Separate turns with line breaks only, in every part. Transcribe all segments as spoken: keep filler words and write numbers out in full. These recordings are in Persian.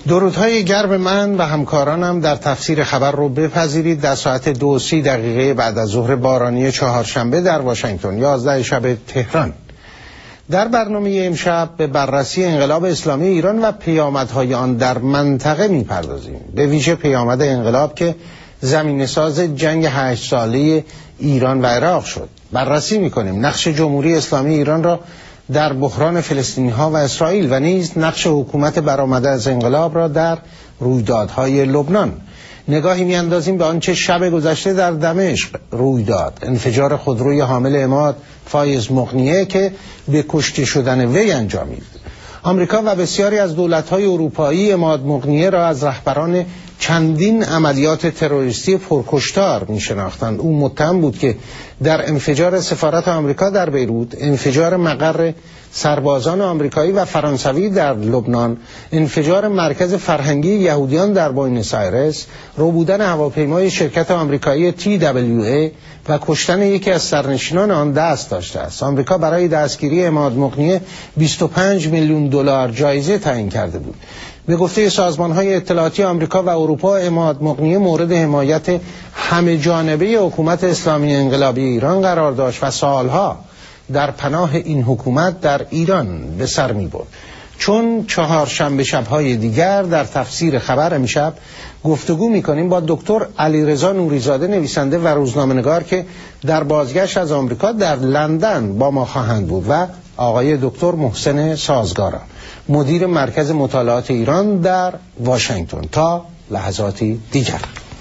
درودهای گرم من و همکارانم در تفسیر خبر رو بپذیرید. در ساعت دو و سی دقیقه بعد از ظهر بارانی چهارشنبه در واشنگتن، یازده شب تهران. در برنامه امشب به بررسی انقلاب اسلامی ایران و پیامدهای آن در منطقه میپردازیم، به ویژه پیامد انقلاب که زمینه ساز جنگ هشت ساله ایران و عراق شد. بررسی میکنیم نقش جمهوری اسلامی ایران را در بحران فلسطینی ها و اسرائیل و نیز نقش حکومت برآمده از انقلاب را در رویدادهای لبنان. نگاهی میاندازیم به آنچه شب گذشته در دمشق روی داد، انفجار خودروی حامل عماد فایز مقنیه که به کشته شدن وی انجامید. آمریکا و بسیاری از دولت‌های اروپایی عماد مقنیه را از رهبران چندین عملیات تروریستی پرکشتار می‌شناختند. او متهم بود که در انفجار سفارت آمریکا در بیروت، انفجار مقر سربازان آمریکایی و فرانسوی در لبنان، انفجار مرکز فرهنگی یهودیان در بوئنوس آیرس، ربودن هواپیمای شرکت آمریکایی تی دبلیو ای و کشتن یکی از سرنشینان آن دست داشته است. آمریکا برای دستگیری عماد مقنیه بیست و پنج میلیون دلار جایزه تعیین کرده بود. به گفته سازمان‌های اطلاعاتی آمریکا و اروپا، عماد مقنیه مورد حمایت همه جانبه حکومت اسلامی انقلابی ایران قرار داشت و سالها در پناه این حکومت در ایران به سر می‌برد. چون چهارشنبه شب‌های دیگر در تفسیر خبر امشب گفتگو می‌کنیم با دکتر علیرضا نوری‌زاده، نویسنده و روزنامه‌نگار که در بازگشت از آمریکا در لندن با ما خواهند بود، و آقای دکتر محسن سازگارا، مدیر مرکز مطالعات ایران در واشنگتن. تا لحظاتی دیگر.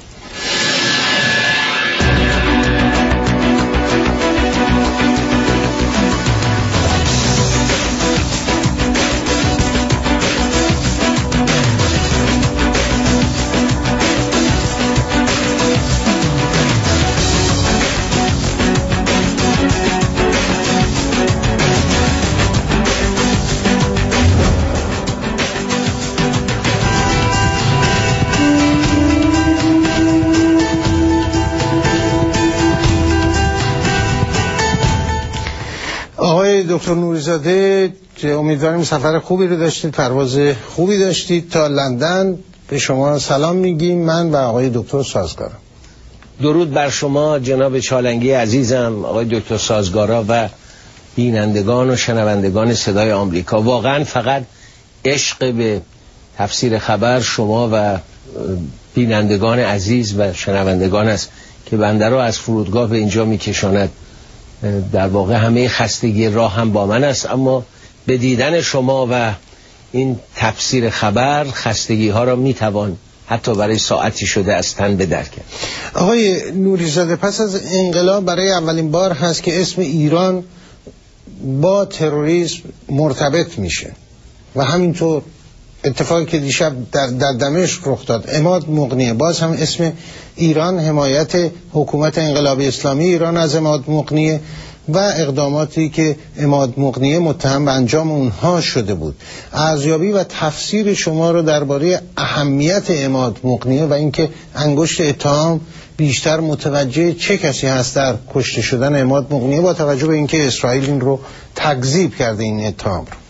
دکتر نوری‌زاده، امیدواریم سفر خوبی رو داشتید، پرواز خوبی داشتید تا لندن. به شما سلام میگیم من و آقای دکتر سازگارا.
درود بر شما جناب چالنگی عزیزم، آقای دکتر سازگارا و بینندگان و شنوندگان صدای آمریکا. واقعا فقط عشق به تفسیر خبر شما و بینندگان عزیز و شنوندگان است که بنده را از فرودگاه به اینجا میکشاند. در واقع همه خستگی راه هم با من است، اما به دیدن شما و این تفسیر خبر خستگی ها را میتوان حتی برای ساعتی شده از تن بدر کرد.
آقای نوری‌زاده، پس از انقلاب برای اولین بار هست که اسم ایران با تروریسم مرتبط میشه و همینطور اتفاقی که دیشب در, در دمشق رخ داد، عماد مقنیه، باز هم اسم ایران، حمایت حکومت انقلابی اسلامی ایران از عماد مقنیه و اقداماتی که عماد مقنیه متهم به انجام اونها شده بود. ارزیابی و تفسیر شما رو درباره اهمیت عماد مقنیه و اینکه انگشت اتهام بیشتر متوجه چه کسی هست در کشته شدن عماد مقنیه، با توجه به اینکه اسرائیل این رو تکذیب کرده، این اتهام رو.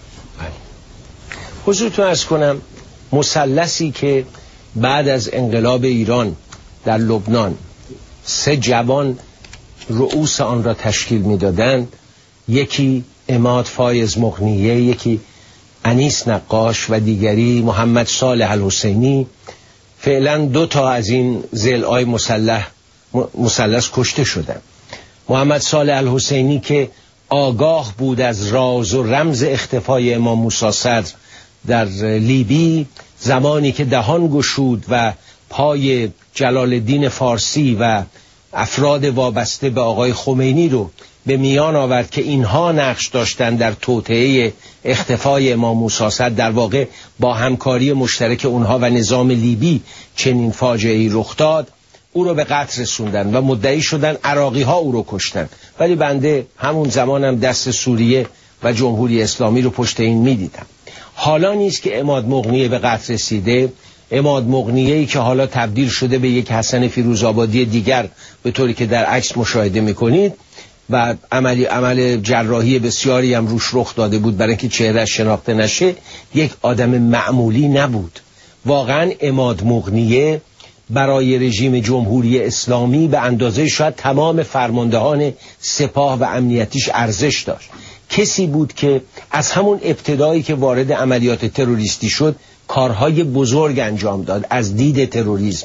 حضورتون عرض کنم، مثلثی که بعد از انقلاب ایران در لبنان سه جوان رؤوس آن را تشکیل می‌دادند، یکی عماد فایز مقنیه، یکی انیس نقاش و دیگری محمد صالح الحسینی، فعلا دو تا از این ضلع‌های مسلح مثلث کشته شدند. محمد صالح الحسینی که آگاه بود از راز و رمز اختفای امام موسی صدر در لیبی، زمانی که دهان گشود و پای جلال الدین فارسی و افراد وابسته به آقای خمینی رو به میان آورد که اینها نقش داشتن در توطئه اختفای امام موسی صدر، در واقع با همکاری مشترک اونها و نظام لیبی چنین فاجعه‌ای رخ داد، او رو به قتل رسوندن و مدعی شدن عراقی ها او رو کشتن. ولی بنده همون زمانم دست سوریه و جمهوری اسلامی رو پشت این میدیدم. حالا نیست که عماد مقنیه به قتل رسیده، عماد مقنیه‌ای که حالا تبدیل شده به یک حسن فیروزآبادی دیگر به طوری که در عکس مشاهده میکنید و عملی عمل جراحی بسیاری هم روش رخ داده بود برای اینکه چهرهش شناخته نشه، یک آدم معمولی نبود. واقعا عماد مغنیه برای رژیم جمهوری اسلامی به اندازه شاید تمام فرماندهان سپاه و امنیتیش ارزش داشت. کسی بود که از همون ابتدایی که وارد عملیات تروریستی شد کارهای بزرگ انجام داد. از دید تروریسم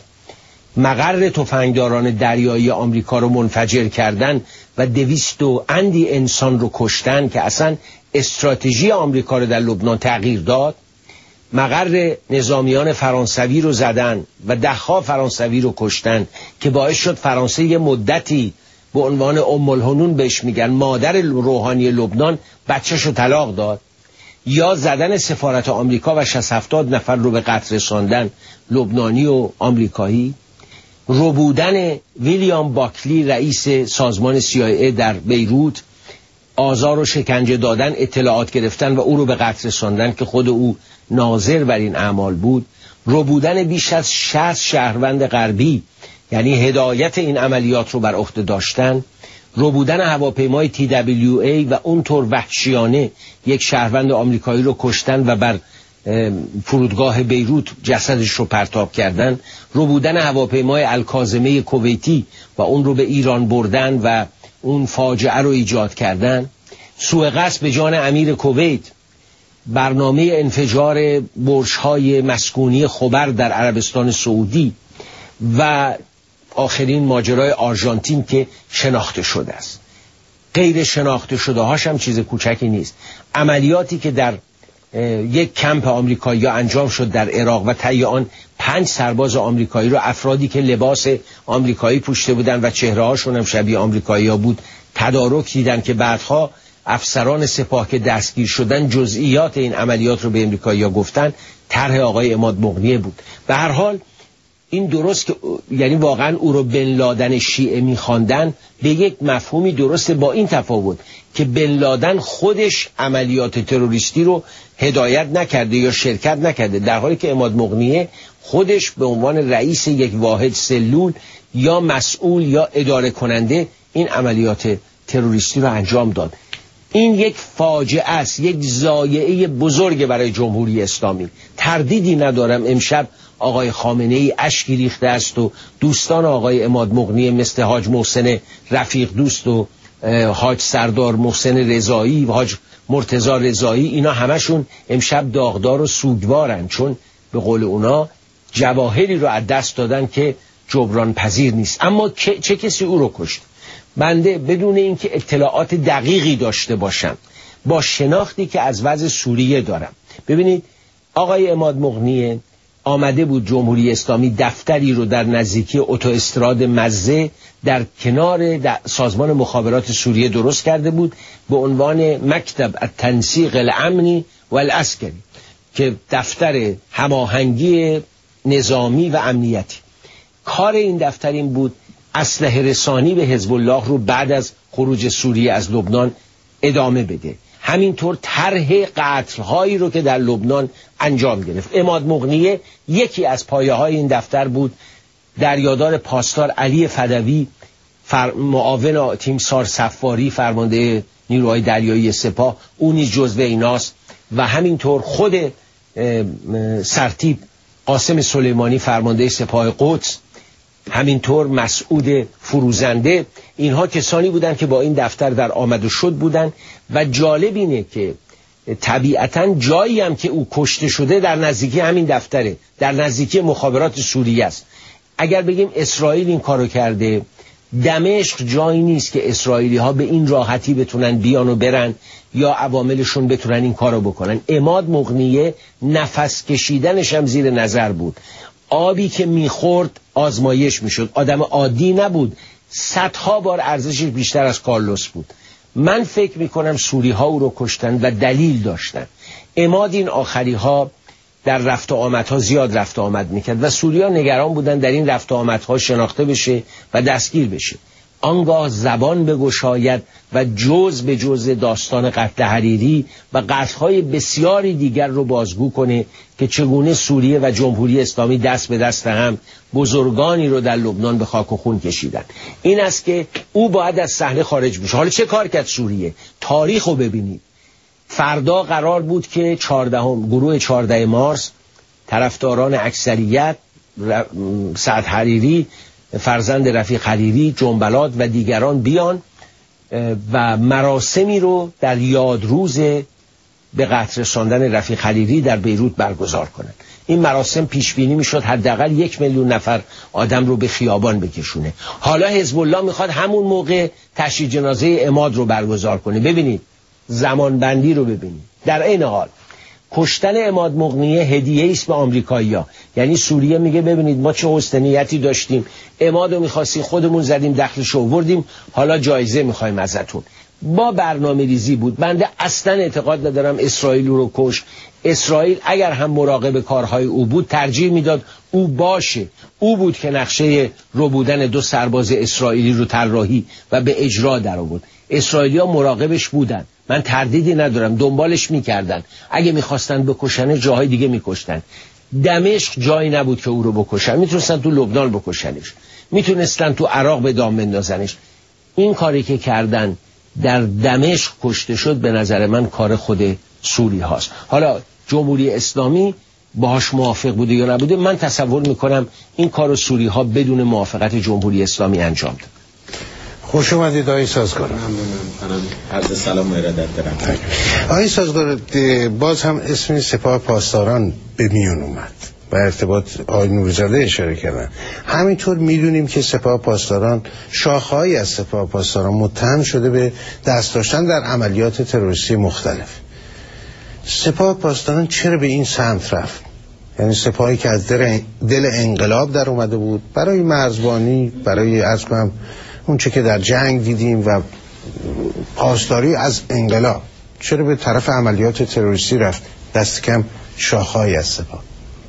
مقر تفنگداران دریایی آمریکا رو منفجر کردن و دویست و اندی انسان رو کشتن که اصلا استراتژی آمریکا رو در لبنان تغییر داد. مقر نظامیان فرانسوی رو زدن و ده‌ها فرانسوی رو کشتن که باعث شد فرانسه یه مدتی به عنوان ام الحنون بهش میگن مادر روحانی لبنان بچه‌ش رو طلاق داد. یا زدن سفارت آمریکا و شصت هفتاد نفر رو به قتل رساندن، لبنانی و آمریکایی. ربودن ویلیام باکلی رئیس سازمان سی آی ای در بیروت، آزار و شکنجه دادن، اطلاعات گرفتن و او رو به قتل رساندن که خود او ناظر بر این اعمال بود. ربودن بیش از شصت شهروند غربی، یعنی هدایت این عملیات رو بر عهده داشتن. ربودن هواپیمای تی دبلیو ای و اونطور وحشیانه یک شهروند آمریکایی رو کشتن و بر فرودگاه بیروت جسدش رو پرتاب کردن. ربودن هواپیمای الکاظمه کویتی و اون رو به ایران بردن و اون فاجعه رو ایجاد کردن. سوء قصد به جان امیر کویت، برنامه انفجار برج‌های مسکونی خبر در عربستان سعودی و آخرین ماجرای آرژانتین که شناخته شده است. غیر شناخته شده هاش هم چیز کوچکی نیست. عملیاتی که در یک کمپ آمریکایی انجام شد در عراق و طی آن پنج سرباز آمریکایی رو افرادی که لباس آمریکایی پوشیده بودن و چهره هاشون هم شبیه آمریکایی ها بود تدارک دیدن که بعدها افسران سپاه که دستگیر شدن جزئیات این عملیات رو به آمریکایی ها گفتن. طرح آقای عماد مغنیه بود. به هر حال این درست که یعنی واقعا او رو بن لادن شیعه میخواندن به یک مفهومی درسته، با این تفاوت که بن لادن خودش عملیات تروریستی رو هدایت نکرده یا شرکت نکرده، در حالی که عماد مغنیه خودش به عنوان رئیس یک واحد سلول یا مسئول یا اداره کننده این عملیات تروریستی رو انجام داد. این یک فاجعه است، یک ضایعه بزرگ برای جمهوری اسلامی. تردیدی ندارم امشب آقای خامنه ای اشکی ریخته است و دوستان آقای عماد مغنی مثل حاج محسن رفیق دوست و حاج سردار محسن رضایی و حاج مرتضی رضایی، اینا همشون امشب داغدار و سوگوارن، چون به قول اونا جواهری رو از دست دادن که جبران پذیر نیست. اما چه کسی او رو کشت؟ بنده بدون اینکه اطلاعات دقیقی داشته باشم، با شناختی که از وضع سوریه دارم، ببینید آقای عماد مغنی آمده بود جمهوری اسلامی دفتری رو در نزدیکی اتوئستراد مزه در کنار در سازمان مخابرات سوریه درست کرده بود به عنوان مکتب التنسیق الامنی و العسکری، که دفتر هماهنگی نظامی و امنیتی. کار این دفتر این بود اسلحه رسانی به حزب الله رو بعد از خروج سوریه از لبنان ادامه بده. همینطور طرح قتل‌هایی رو که در لبنان انجام گرفت. عماد مغنیه یکی از پایه‌های این دفتر بود. دریادار پاسدار علی فدوی، فر... معاون تیمسار صفاری فرمانده نیروهای دریایی سپاه، او نیز جزو ایناست و همینطور خود سرتیپ قاسم سلیمانی فرمانده سپاه قدس، همینطور مسعود فروزنده. اینها کسانی بودند که با این دفتر در آمد و شد بودند و جالب اینه که طبیعتاً جایی هم که او کشته شده در نزدیکی همین دفتره، در نزدیکی مخابرات سوریه است. اگر بگیم اسرائیل این کارو کرده، دمشق جایی نیست که اسرائیلی ها به این راحتی بتونن بیان و برن یا عواملشون بتونن این کارو بکنن. عماد مغنیه نفس کشیدنش هم زیر نظر بود. آبی که میخورد آزمایش میشد. آدم عادی نبود. صدها بار ارزشش بیشتر از کارلوس بود. من فکر میکنم سوری ها او رو کشتن و دلیل داشتن. عماد این آخری ها در رفت و آمدها زیاد رفت و آمد میکرد و سوری ها نگران بودن در این رفت و آمدها شناخته بشه و دستگیر بشه. آنگاه زبان بگشاید و جز به جز داستان قتل حریری و قتل‌های بسیاری دیگر رو بازگو کنه که چگونه سوریه و جمهوری اسلامی دست به دست هم بزرگانی رو در لبنان به خاک و خون کشیدن. این است که او باید از صحنه خارج بشه. حالا چه کار کرد سوریه؟ تاریخ رو ببینید. فردا قرار بود که چهاردهم گروه چهاردهم مارس طرفداران اکثریت، سعد حریری فرزند رفیق حریری، جنبلات و دیگران بیان و مراسمی رو در یادروز به قتل رساندن رفیق حریری در بیروت برگزار کنند. این مراسم پیش بینی میشد حداقل یک میلیون نفر آدم رو به خیابان بکشونه. حالا حزب الله میخواد همون موقع تشییع جنازه عماد رو برگزار کنه. ببینید زمان بندی رو ببینید. در این حال کشتن عماد مغنیه هدیه است به آمریکایی‌ها. یعنی سوریه میگه ببینید ما چه حسن نیتی داشتیم، عماد رو می‌خواستیم خودمون زدیم دخلش رو آوردیم، حالا جایزه می‌خوایم ازتون. با برنامه ریزی بود. بنده اصلا اعتقاد ندارم اسرائیل رو کش. اسرائیل اگر هم مراقب کارهای او بود ترجیح میداد او باشه. او بود که نقشه رو بودن دو سرباز اسرائیلی رو طراحی و به اجرا در آورد. اسرائیلی‌ها مراقبش بودن، من تردیدی ندارم، دنبالش میکردن. اگه میخواستن بکشنه جاهای دیگه میکشتن. دمشق جایی نبود که او رو بکشن. میتونستن تو لبنان بکشنش، میتونستن تو عراق به دام بندازنش. این کاری که کردن در دمشق کشته شد به نظر من کار خود سوری هاست. حالا جمهوری اسلامی باهاش موافق بوده یا نبوده، من تصور میکنم این کار سوری ها بدون موافقت جمهوری اسلامی انجام داد.
خوش اومدید آقای سازگار.
ممنونم. عرض سلام و ارادت دارم.
آقای سازگار، باز هم اسم سپاه پاسداران به میون اومد و ارتباط آقای نوری‌زاده اشاره کردن. همینطور میدونیم که سپاه پاسداران، شاخه‌ای از سپاه پاسداران متهم شده به دست داشتن در عملیات تروریستی مختلف. سپاه پاسداران چرا به این سمت رفت؟ یعنی سپاهی که از دل, دل انقلاب در اومده بود برای مرزبانی، برای از کنم اون چه که در جنگ دیدیم و پاسداری از انقلاب، چرا به طرف عملیات تروریستی رفت؟ دست کم شاخه‌ای از سپاه.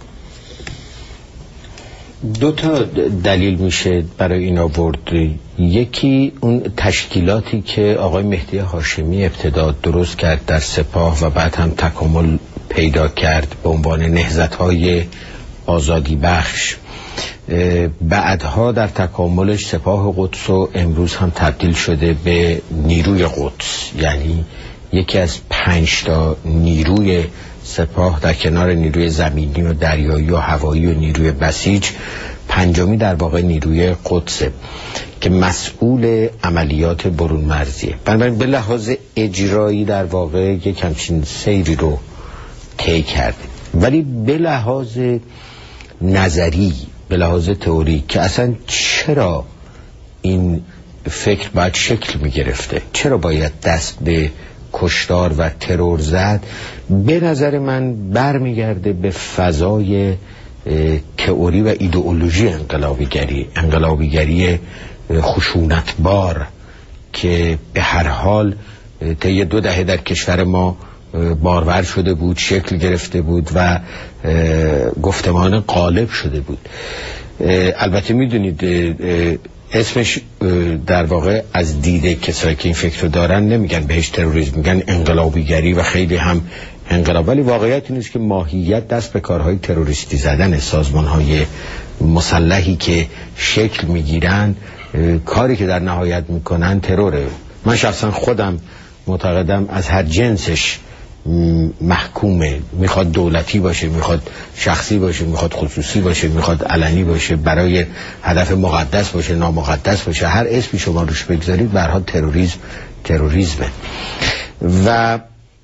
دو تا دلیل میشه برای این آورد. یکی اون تشکیلاتی که آقای مهدی هاشمی ابتدا درست کرد در سپاه و بعد هم تکامل پیدا کرد به عنوان نهضت‌های آزادی بخش، بعدها در تکاملش سپاه قدس و امروز هم تبدیل شده به نیروی قدس. یعنی یکی از پنج تا نیروی سپاه در کنار نیروی زمینی و دریایی و هوایی و نیروی بسیج، پنجمی در واقع نیروی قدسه که مسئول عملیات برون مرزیه. بنابراین به لحاظ اجرایی در واقع یک همچین سیری رو طی کرده، ولی به لحاظ نظری، به لحاظ تئوری که اصلا چرا این فکر باید شکل می گرفته، چرا باید دست به کشتار و ترور زد، به نظر من برمیگرده به فضای تئوری و ایدئولوژی انقلابیگری انقلابیگری خشونتبار که به هر حال طی دو دهه در کشور ما بارور شده بود، شکل گرفته بود و گفتمان غالب شده بود. البته میدونید اسمش در واقع از دیده کسایی که این فکر رو دارن نمیگن بهش تروریسم، میگن انقلابیگری و خیلی هم انقلاب، ولی واقعیت این است که ماهیت دست به کارهای تروریستی زدن سازمانهای مسلحی که شکل میگیرن، کاری که در نهایت میکنن تروره. من شخصا خودم معتقدم از هر جنسش محکومه، میخواد دولتی باشه، میخواد شخصی باشه، میخواد خصوصی باشه، میخواد علنی باشه، برای هدف مقدس باشه، نامقدس باشه، هر اسمی شما روش بگذارید به هر حال تروریسم تروریسمه. و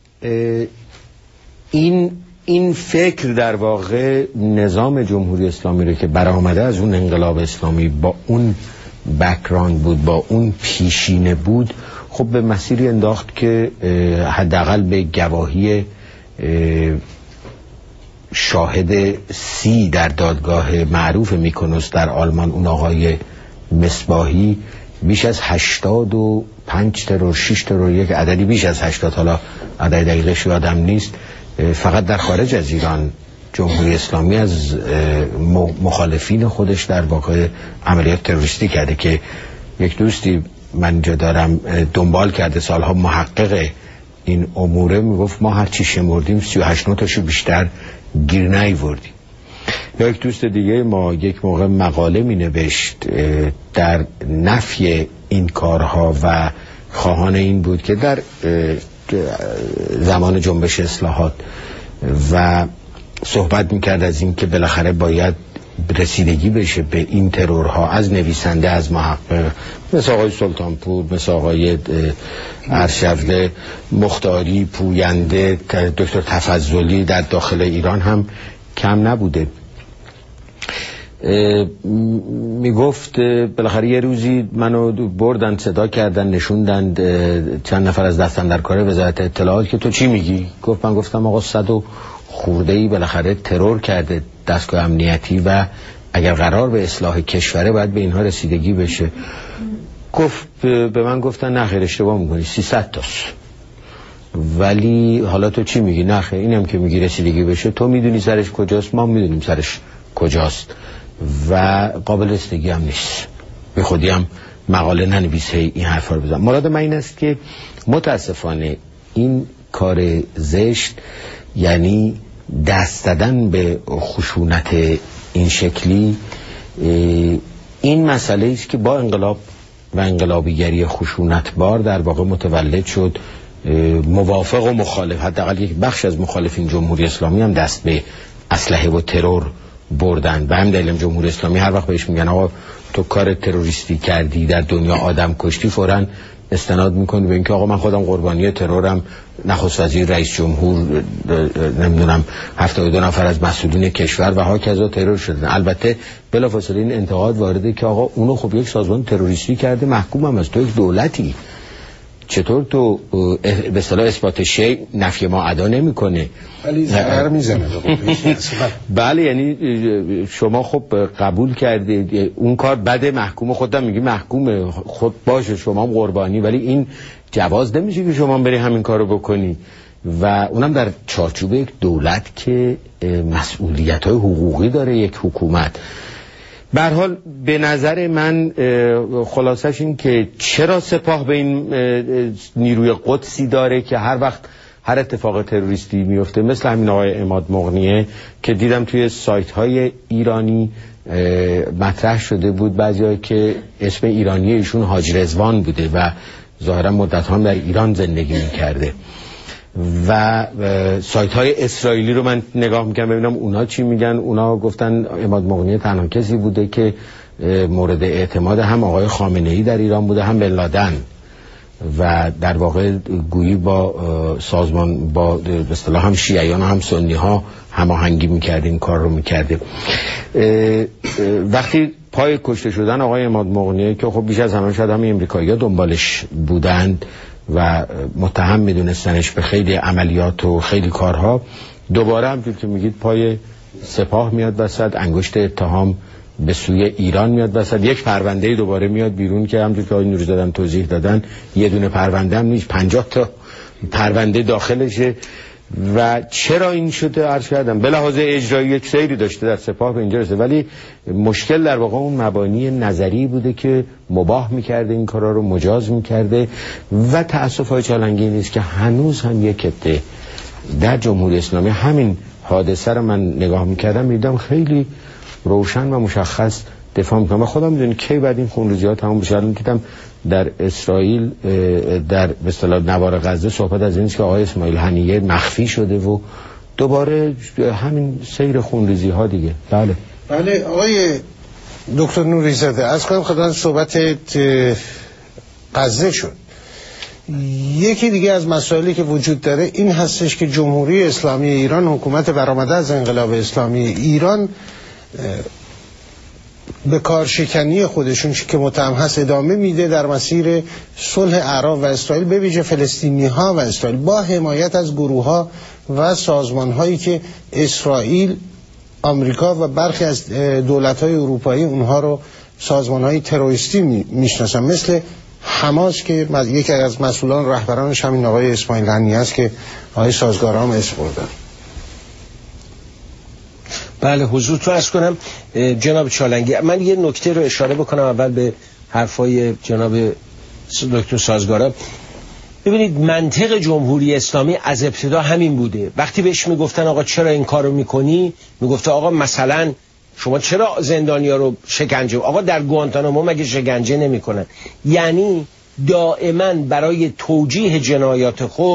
این این فکر در واقع نظام جمهوری اسلامی رو که برآمده از اون انقلاب اسلامی با اون بک‌گراند بود، با اون پیشینه بود، خب به مسیری انداخت که حداقل به گواهی شاهد سی در دادگاه معروف میکنوس در آلمان، اون آقای مصباحی، بیش از هشتاد و پنج ترور شش ترور یک عددی بیش از هشتاد، حالا عدد دقیقش یادم نیست، فقط در خارج از ایران جمهوری اسلامی از مخالفین خودش در واقع عملیات تروریستی کرده. که یک دوستی من اینجا دارم دنبال کرده سالها، محقق این اموره، میگفت ما هر چی شمردیم سی و هشت نوتاشو بیشتر گیر نیاوردیم. یا یک دوست دیگه ما یک موقع مقاله می نوشت در نفی این کارها و خواهان این بود که در زمان جنبش اصلاحات و صحبت میکرد از این که بالاخره باید رسیدگی بشه به این ترورها از نویسنده، از محقق مثل آقای سلطانپور، مثل آقای ارشفده مختاری، پوینده، دکتر تفضلی در داخل ایران هم کم نبوده. میگفت بالاخره یه روزی منو بردن صدا کردن نشوندن چند نفر از دستم در کار وزارت اطلاعات که تو چی میگی؟ گفت من گفتم آقا صد و خورده ای بالاخره ترور کرده دستگاه امنیتی و اگر قرار به اصلاح کشوره باید به اینها رسیدگی بشه. گفت به من گفتن نه خیر اشتباه میکنی، سیصد تاست. ولی حالا تو چی میگی؟ نه خیر اینم که میگی رسیدگی بشه تو میدونی سرش کجاست، ما میدونیم سرش کجاست و قابل رسیدگی هم نیست. به خودی هم مقاله ننویسه این حرفا رو بزن. مراد من این است که متاسفانه این کار زشت، یعنی دست دادن به خشونت این شکلی، این مسئله است که با انقلاب و انقلابیگری خشونتبار در واقع متولد شد. موافق و مخالف، حداقل یک بخش از مخالفین جمهوری اسلامی هم دست به اسلحه و ترور بردن. به هم دلیل جمهوری اسلامی هر وقت بهش میگن آقا تو کار تروریستی کردی، در دنیا آدم کشتی، فوراً استناد میکنه به اینکه آقا من خودم قربانی ترورم، نخست وزیر، رئیس جمهور، نمیدونم هفتاد و دو نفر از مسئولین کشور و ها کذا ترور شدن. البته بلافاصله این انتقاد وارده که آقا اونو خب یک سازمان تروریستی کرده، محکوم هم از تو یک دولتی، چطور تو به اصطلاح اثبات شیء نفی ما ادا نمیکنه
ولی ضرر میزنه.
بله یعنی شما خب قبول کردید اون کار بده، محکوم، خودم میگی محکومه، خود باشه شما هم قربانی، ولی این جواز نمیشه که شما بری همین کارو بکنی و اونم در چارچوب یک دولت که مسئولیت‌های حقوقی داره یک حکومت. به هر حال به نظر من خلاصش این که چرا سپاه به این نیروی قدسی داره که هر وقت هر اتفاق تروریستی میفته، مثل همین آقای عماد مغنیه که دیدم توی سایت های ایرانی مطرح شده بود، بعضی‌ها که اسم ایرانی ایشون حاج رضوان بوده و ظاهرا مدت هم در ایران زندگی میکرده و سایت های اسرائیلی رو من نگاه میکنم ببینم اونا چی میگن. اونا گفتن عماد مغنی تنها کسی بوده که مورد اعتماد هم آقای خامنه ای در ایران بوده هم بن لادن و در واقع گویی با سازمان با به اصطلاح هم شیعیان هم سنی ها هماهنگی میکرده، این کار رو میکرده. وقتی پای کشته شدن آقای عماد مغنی که خب بیش از همه شاید همین امریکایی‌ها دنبالش بودند و متهم میدونستنش به خیلی عملیات و خیلی کارها، دوباره همونطور که میگید پای سپاه میاد وسط، انگشت اتهام به سوی ایران میاد وسط، یک پرونده دوباره میاد بیرون که همونطور که آقای نوری‌زاده هم توضیح دادن یه دونه پرونده هم نیست، پنجاه تا پرونده داخلشه. و چرا این شده عرض کردم به لحاظ اجرایی یک سیری داشته در سپاه به اینجا رسیده، ولی مشکل در واقع اون مبانی نظری بوده که مباح میکرده این کارا رو، مجاز میکرده و تأسف‌های چالنگی نیست که هنوز هم یک عده در جمهوری اسلامی همین حادثه رو من نگاه میکردم میدم خیلی روشن و مشخص دفاع میکنم و خودم میدونی کی بعد این خونریزی‌ها تموم بشه. الان دیدم در اسرائیل در به اصطلاح نوار غزه صحبت از این است که آقای اسماعیل هنیه مخفی شده و دوباره همین سیر خونریزی‌ها دیگه. بله
بله آقای دکتر نوری‌زاده از کنم خداوند صحبت غزه شد. یکی دیگه از مسائلی که وجود داره این هستش که جمهوری اسلامی ایران، حکومت برآمده از انقلاب اسلامی ایران، به کارشکنی خودشون که متهم هست ادامه میده در مسیر صلح اعراب و اسرائیل، به ویژه فلسطینی ها و اسرائیل، با حمایت از گروه ها و سازمان هایی که اسرائیل، آمریکا و برخی از دولت های اروپایی اونها رو سازمان های تروریستی میشناسن، مثل حماس که یکی از مسئولان رهبرانش همین آقای اسماعیل هنیه است که آقای سازگارا هم اسم بردن.
بله حضور تو عرض کنم جناب چالنگی، من یه نکته رو اشاره بکنم اول به حرفای جناب دکتر سازگارا. ببینید منطق جمهوری اسلامی از ابتدا همین بوده. وقتی بهش میگفتن آقا چرا این کارو میکنی، میگفته آقا مثلا شما چرا زندانیا رو شکنجه، آقا در گوانتانامو مگه شکنجه نمیکنن؟ یعنی دائما برای توجیه جنایات خود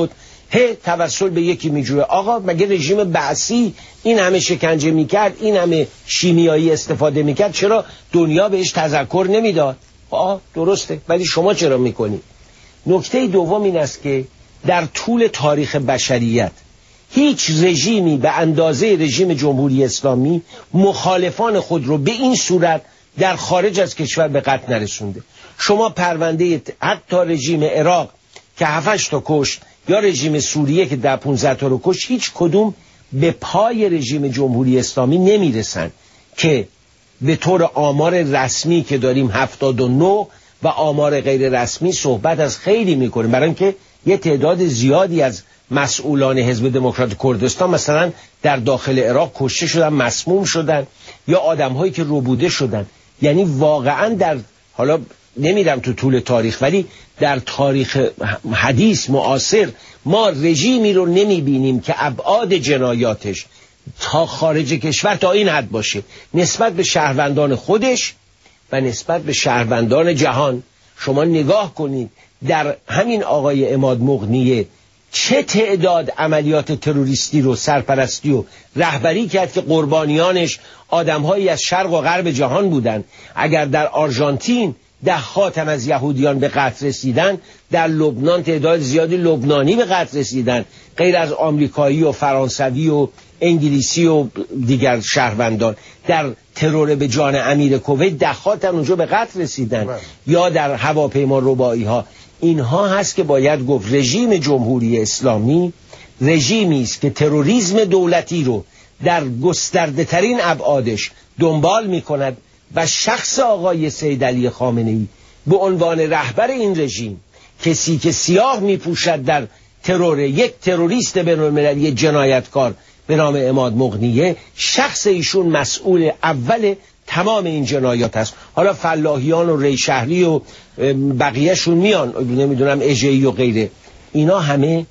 هی توسل به یکی میجوره. آقا مگه رژیم بعثی این همه شکنجه میکرد، این همه شیمیایی استفاده میکرد، چرا دنیا بهش تذکر نمیداد؟ آه درسته، ولی شما چرا میکنی؟ نکته دوم این است که در طول تاریخ بشریت هیچ رژیمی به اندازه رژیم جمهوری اسلامی مخالفان خود رو به این صورت در خارج از کشور به قتل نرسونده. شما پرونده حتی رژیم عراق که هفتش تا کشت یا رژیم سوریه که در پانزده تا رو کشت، هیچ کدوم به پای رژیم جمهوری اسلامی نمیرسن که به طور آمار رسمی که داریم هفتاد و نه و آمار غیر رسمی صحبت از خیلی میکنیم، برای اینکه یه تعداد زیادی از مسئولان حزب دموکرات کردستان مثلا در داخل عراق کشته شدن، مسموم شدن، یا آدم‌هایی که ربوده شدن. یعنی واقعا در، حالا نمیرم تو طول تاریخ، ولی در تاریخ حدیث معاصر ما رژیمی رو نمیبینیم که ابعاد جنایاتش تا خارج کشور تا این حد باشه نسبت به شهروندان خودش و نسبت به شهروندان جهان. شما نگاه کنید در همین آقای عماد مغنیه چه تعداد عملیات تروریستی رو سرپرستی و رهبری کرد که قربانیانش آدمهایی از شرق و غرب جهان بودن. اگر در آرژانتین ده خاتم از یهودیان به قتل رسیدن، در لبنان تعداد زیادی لبنانی به قتل رسیدن، غیر از آمریکایی و فرانسوی و انگلیسی و دیگر شهروندان. در ترور به جان امیر کویت ده خاتم اونجا به قتل رسیدن، یا در هواپیما رباعی ها. اینها هست که باید گفت رژیم جمهوری اسلامی رژیمی است که تروریسم دولتی رو در گسترده ترین ابعادش دنبال می کند و شخص آقای سید علی خامنه‌ای به عنوان رهبر این رژیم، کسی که سیاه می پوشد در ترور، یک تروریست بین‌المللی جنایتکار به نام عماد مغنیه، شخص ایشون مسئول اول تمام این جنایات است. حالا فلاحیان و ری شهری و بقیهشون میان، نمیدونم اژه‌ای و غیره، اینا همه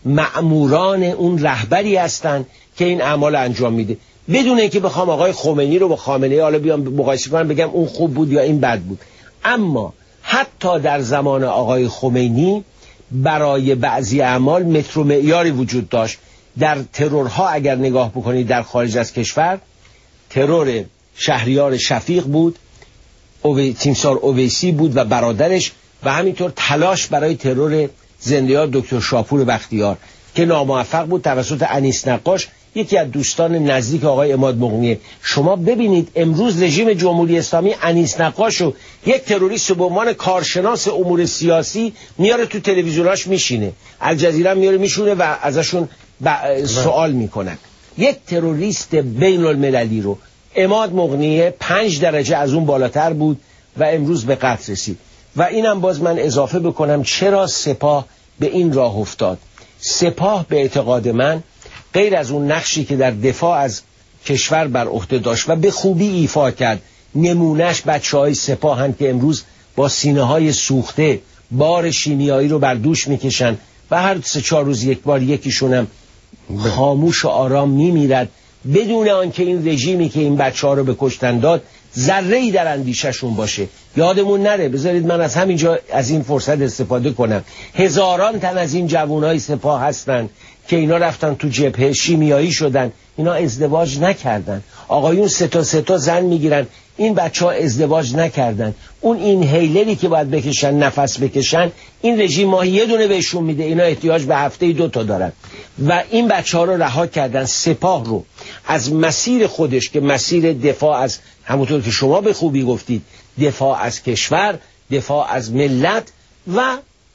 مأموران اون رهبری هستن که این اعمال انجام میده، بدون اینکه بخوام آقای خمینی رو با خامنه‌ای حالا بیام مقایسه کنم بگم اون خوب بود یا این بد بود. اما حتی در زمان آقای خمینی برای بعضی اعمال متر و معیاری وجود داشت. در ترورها اگر نگاه بکنید در خارج از کشور، ترور شهریار شفیق بود، اوی... تیمسار اویسی بود و برادرش، و همینطور تلاش برای ترور زنده‌یار دکتر شاپور بختیار که ناموفق بود توسط انیس نقاش، یکی از دوستان نزدیک آقای عماد مغنیه. شما ببینید امروز رژیم جمهوری اسلامی انیس نقاشو، یک تروریست به عنوان کارشناس امور سیاسی، میاره تو تلویزیوناش میشینه، الجزیره میاره میشونه و ازشون ب... سوال میکنن. یک تروریست بین المللی رو عماد مغنیه پنج درجه از اون بالاتر بود و امروز به قتل رسید. و اینم باز من اضافه بکنم چرا سپاه به این راه افتاد. سپاه به اعتقاد من غیر از اون نقشی که در دفاع از کشور بر عهده داشت و به خوبی ایفا کرد، نمونهش بچه‌های سپاه هم که امروز با سینه‌های سوخته بار شیمیایی رو بر دوش میکشن و هر سه چهار روز یک بار یکیشون هم خاموش و آرام میمیرد بدون آنکه این رژیمی که این بچه‌ها رو به کشتن داد ذره‌ای در اندیشه‌شون باشه. یادمون نره، بذارید من از همینجا از این فرصت استفاده کنم، هزاران تن از این جوانای سپاه هستن که اینا رفتن تو جبهه شیمیایی شدن، اینا ازدواج نکردن. آقایون سه تا سه تا زن میگیرن، این بچه ها ازدواج نکردن. اون این هیلری که باید بکشن، نفس بکشن، این رژیم ماهی یه دونه بهشون میده، اینا احتیاج به هفته دو تا دارن و این بچه ها رو رها کردن. سپاه رو از مسیر خودش که مسیر دفاع از، همونطور که شما به خوبی گفتید، دفاع از کشور، دفاع از ملت و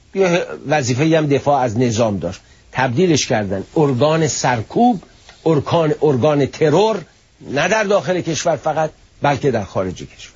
وظیفه هم دفاع از نظام داشت، تبدیلش کردن ارگان سرکوب، ارگان ارگان ترور، نه در داخل کشور فقط بلکه در خارج کشور.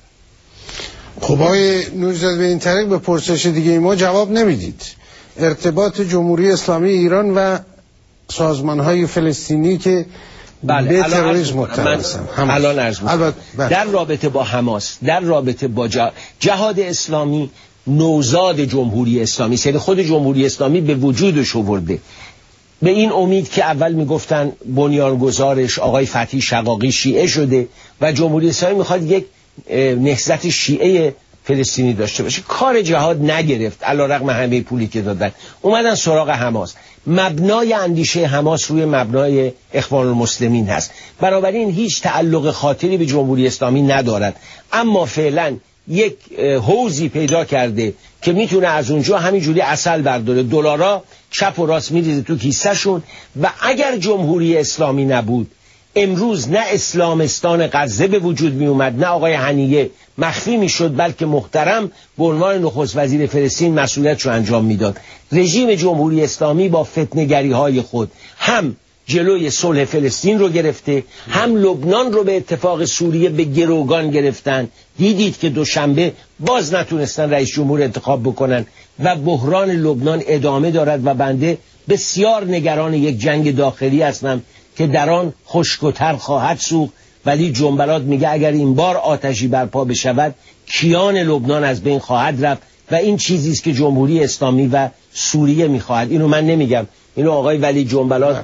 خب آقای نوری‌زاده، به این طریق به پرسش دیگه ما جواب نمیدید. ارتباط جمهوری اسلامی ایران و سازمان‌های فلسطینی که
بله،
به تروریسم متهم
هستند، الان عرض می‌کنم در رابطه با حماس، در رابطه با جهاد اسلامی، نوزاد جمهوری اسلامی، یعنی خود جمهوری اسلامی به وجودش آورده، به این امید که اول میگفتن بنیانگذارش آقای فتحی شقاقی شیعه شده و جمهوری اسلامی میخواد یک نهضت شیعه فلسطینی داشته باشه. کار جهاد نگرفت علیرغم همه پولی که دادن، اومدن سراغ حماس. مبنای اندیشه حماس روی مبنای اخوان المسلمین هست، بنابراین هیچ تعلق خاطری به جمهوری اسلامی ندارد، اما فعلا یک حوزی پیدا کرده که میتونه از اونجا همینجوری عسل برداره، دلارا چپ و راست میریزه تو کیسهشون. و اگر جمهوری اسلامی نبود امروز نه اسلامستان غزه به وجود می اومد، نه آقای هنیه مخفی می شد، بلکه محترم به عنوان نخست وزیر فلسطین مسئولیتش رو انجام میداد. رژیم جمهوری اسلامی با فتنه‌گری های خود هم جلوی صلح فلسطین رو گرفته، هم لبنان رو به اتفاق سوریه به گروگان گرفتن. دیدید که دوشنبه باز نتونستن رئیس جمهور انتخاب بکنن و بحران لبنان ادامه دارد و بنده بسیار نگران یک جنگ داخلی هستم که در آن خشک و تر خواهد سوخت. ولی جنبلات میگه اگر این بار آتشی برپا بشود کیان لبنان از بین خواهد رفت و این چیزی است که جمهوری اسلامی و سوریه میخواهد. اینو من نمیگم، اینو آقای ولی جنبلات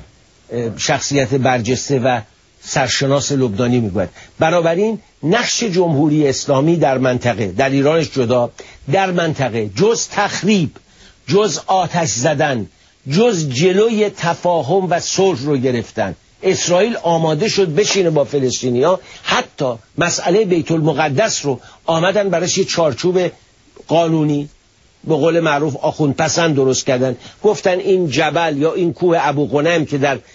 شخصیت برجسته و سرشناس لبنانی میگوید. بنابراین نقش جمهوری اسلامی در منطقه، در ایرانش جدا، در منطقه جز تخریب، جز آتش زدن، جز جلوی تفاهم و صلح رو گرفتن. اسرائیل آماده شد بشینه با فلسطینیا، حتی مسئله بیت المقدس رو آمدن برایش یه چارچوب قانونی به قول معروف آخوند پسند درست کردن، گفتن این جبل یا این کوه ابو غنم که در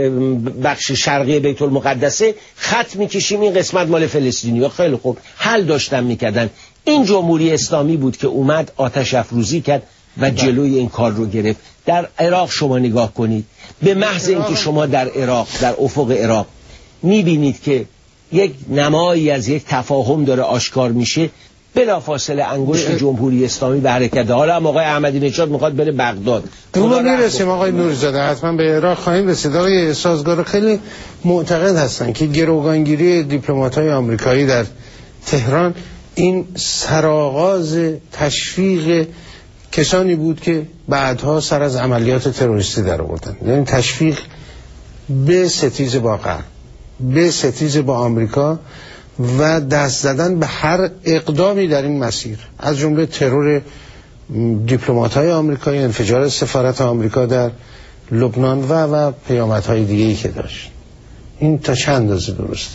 بخش شرقی بیت المقدسه خط میکشیم، این قسمت مال فلسطینیا. خیلی خوب، حل داشتن میکردن. این جمهوری اسلامی بود که اومد آتش افروزی کرد و جلوی این کار رو گرفت. در عراق شما نگاه کنید، به محض اینکه شما در عراق، در افق عراق میبینید که یک نمایی از یک تفاهم داره آشکار میشه، بلافاصله انگشت جمهوری اسلامی به حرکت. حالا هم آقای احمدی نژاد میخواد بره بغداد.
اون میرسیم آقای نوریزاده، حتما به عراق خواهیم رسید. آقای سازگار خیلی معتقد هستن که گروگانگیری دیپلمات‌های آمریکایی در تهران این سرآغاز تشویق کسانی بود که بعدها سر از عملیات تروریستی در آوردن، یعنی تشویق به ستیز با غرب، به ستیز با آمریکا و دست زدن به هر اقدامی در این مسیر، از جمله ترور دیپلمات‌های آمریکایی، انفجار سفارت آمریکا در لبنان و و پیامدهای دیگه‌ای که داشت. این تا چند اندازه درسته؟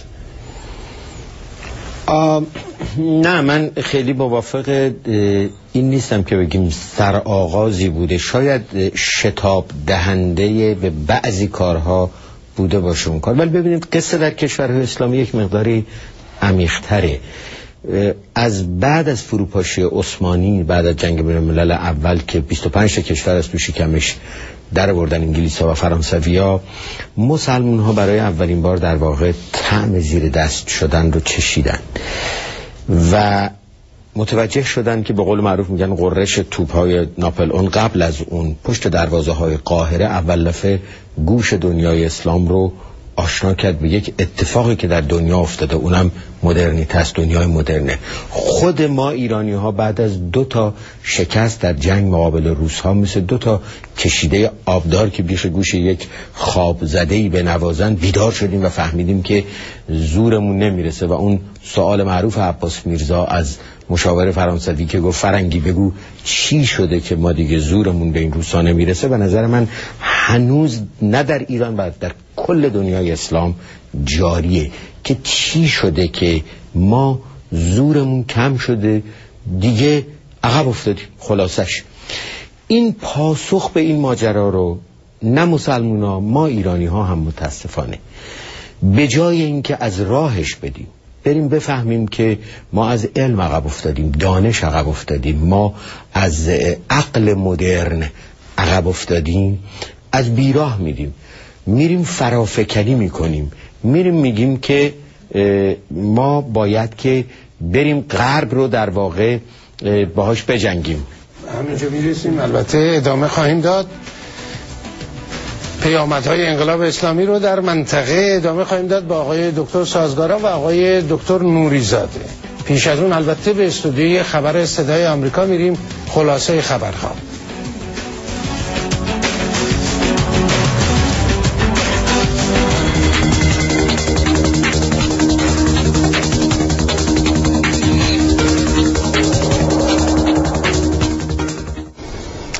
نه، من خیلی موافق این نیستم که بگیم سرآغازی بوده. شاید شتاب دهنده به بعضی کارها بوده باشه اون کار، ولی ببینید قصه در کشورهای اسلامی یک مقداری عمیق‌تره. از بعد از فروپاشی عثمانی، بعد از جنگ بین الملل اول که بیست و پنج تا کشور از تو شکمش در آوردن انگلیس‌ها و فرانسوی‌ها، مسلمان‌ها برای اولین بار در واقع طعم زیر دست شدن رو چشیدن و متوجه شدن که به قول معروف میگن قررش توپ‌های ناپلئون قبل از اون پشت دروازه‌های قاهره اول دفعه گوش دنیای اسلام رو آشنا کرد به یک اتفاقی که در دنیا افتاده، اونم مدرنیته است، دنیای مدرنه. خود ما ایرانی ها بعد از دو تا شکست در جنگ مقابل روس ها مثل دو تا کشیده آبدار که بیش گوش یک خواب زده‌ای بنوازن بیدار شدیم و فهمیدیم که زورمون نمیرسه و اون سوال معروف عباس میرزا از مشاور فرانسوی که گفت فرنگی بگو چی شده که ما دیگه زورمون به این روسا نمیرسه، به نظر من هنوز نه در ایران بلکه در کل دنیای اسلام جاریه که چی شده که ما زورمون کم شده دیگه عقب افتادیم. خلاصش این پاسخ به این ماجرا رو نه مسلمونا، ما ایرانی ها هم متاسفانه به جای اینکه از راهش بدیم بریم بفهمیم که ما از علم عقب افتادیم، دانش عقب افتادیم، ما از عقل مدرن عقب افتادیم، از بیراه میدیم، میریم فرافکنی میکنیم، میریم میگیم که ما باید که بریم غرب رو در واقع باهاش بجنگیم.
همینجا میرسیم، البته ادامه خواهیم داد. پیامدهای انقلاب اسلامی رو در منطقه ادامه خواهیم داد با آقای دکتر سازگارا و آقای دکتر نوریزاده. پیش از اون البته به استودیوی خبر صدای آمریکا میریم، خلاصه خبرها.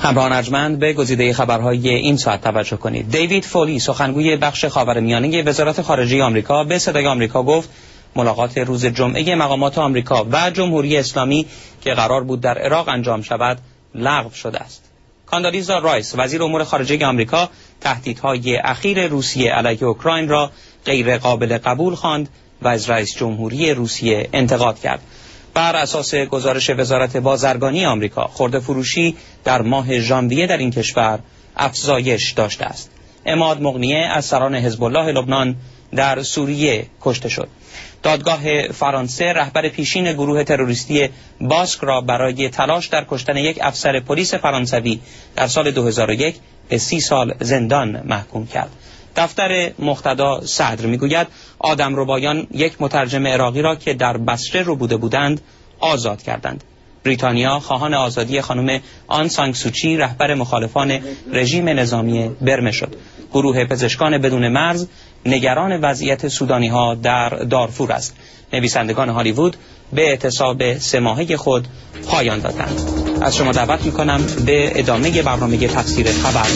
همراهان ارجمند، به گزیده خبرهای این ساعت توجه کنید. دیوید فولی، سخنگوی بخش خاورمیانه وزارت خارجه آمریکا، به صدای آمریکا گفت ملاقات روز جمعه مقامات آمریکا و جمهوری اسلامی که قرار بود در عراق انجام شود لغو شده است. کاندالیزا رایس، وزیر امور خارجه آمریکا، تهدیدهای اخیر روسیه علیه اوکراین را غیر قابل قبول خواند و از رئیس جمهوری روسیه انتقاد کرد. بر اساس گزارش وزارت بازرگانی آمریکا، خرده فروشی در ماه ژانویه در این کشور افزایش داشته است. عماد مغنیه از سران حزب الله لبنان در سوریه کشته شد. دادگاه فرانسه رهبر پیشین گروه تروریستی باسک را برای تلاش در کشتن یک افسر پلیس فرانسوی در سال دو هزار و یک به سی سال زندان محکوم کرد. دفتر مقتدا صدر میگوید آدمربایان یک مترجم عراقی را که در بصره ربوده بودند آزاد کردند. بریتانیا خواهان آزادی خانم آن سان سوچی، رهبر مخالفان رژیم نظامی برمه شد. گروه پزشکان بدون مرز نگران وضعیت سودانی ها در دارفور است. نویسندگان هالیوود به اعتصاب سه ماهه خود پایان دادند. از شما دعوت میکنم به ادامه برنامه تفسیر خبر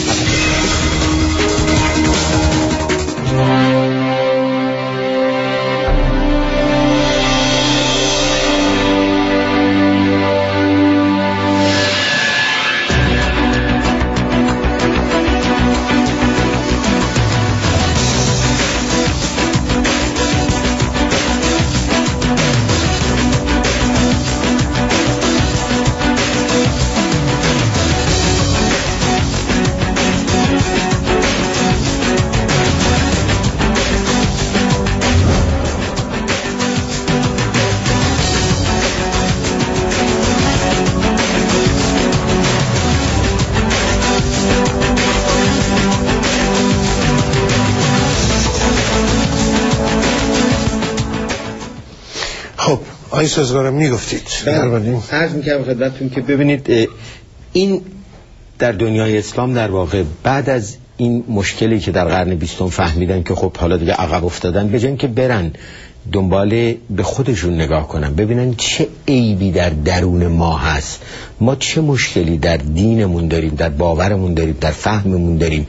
آقای سازگارم میگفتید
عرض میکنم خدمتتون که ببینید این در دنیای اسلام در واقع بعد از این مشکلی که در قرن بیستم فهمیدن که خب حالا دیگه عقب افتادن، به جای اینکه برن دنبال به خودشون نگاه کنن ببینن چه عیبی در درون ما هست، ما چه مشکلی در دینمون داریم، در باورمون داریم، در فهممون داریم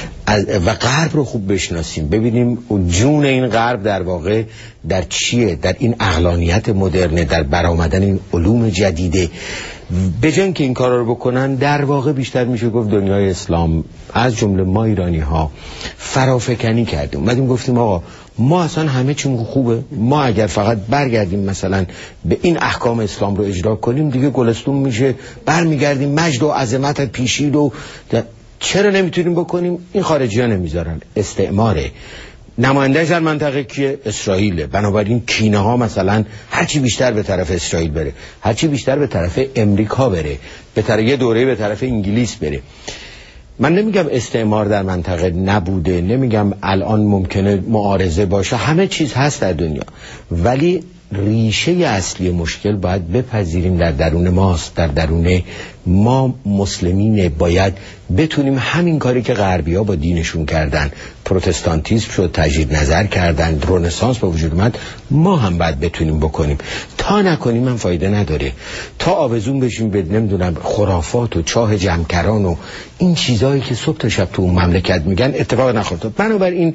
و غرب رو خوب بشناسیم، ببینیم جون این غرب در واقع در چیه، در این عقلانیت مدرنه، در برآمدن این علوم جدیده. به جای اینکه این کارا رو بکنن در واقع بیشتر میشه گفت دنیای اسلام از جمله ما ایرانی ها فرافکنی کردیم. اومدیم گفتیم آقا ما اصلا همه چیمون خوبه، ما اگر فقط برگردیم مثلا به این احکام اسلام رو اجرا کنیم دیگه گلستون میشه، برمیگردیم مجد و عظمت پیشید و چرا نمیتونیم بکنیم؟ این خارجی ها نمیذارن، استعماره. نمایندهش در منطقه کیه؟ اسرائیله. بنابراین کینه ها مثلا هرچی بیشتر به طرف اسرائیل بره، هرچی بیشتر به طرف امریکا بره، به طرف یه دوره به طرف انگلیس بره. من نمیگم استعمار در منطقه نبوده، نمیگم الان ممکنه معارضه باشه، همه چیز هست در دنیا، ولی ریشه اصلی مشکل باید بپذیریم در درون ماست، در درون ما مسلمین باید بتونیم همین کاری که غربی‌ها با دینشون کردن، پروتستانتیسم شد، تجدید نظر کردن، رنسانس به وجود اومد، ما هم باید بتونیم بکنیم. تا نکنیم من فایده نداره، تا آویزون بشیم به نمیدونم خرافات و چاه جمکران و این چیزایی که صبح تا شب تو اون مملکت میگن اتفاق نخورد. بنابراین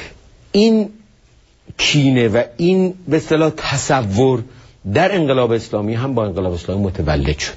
این کینه و این به اصطلاح تصور در انقلاب اسلامی هم با انقلاب اسلامی متولد شد.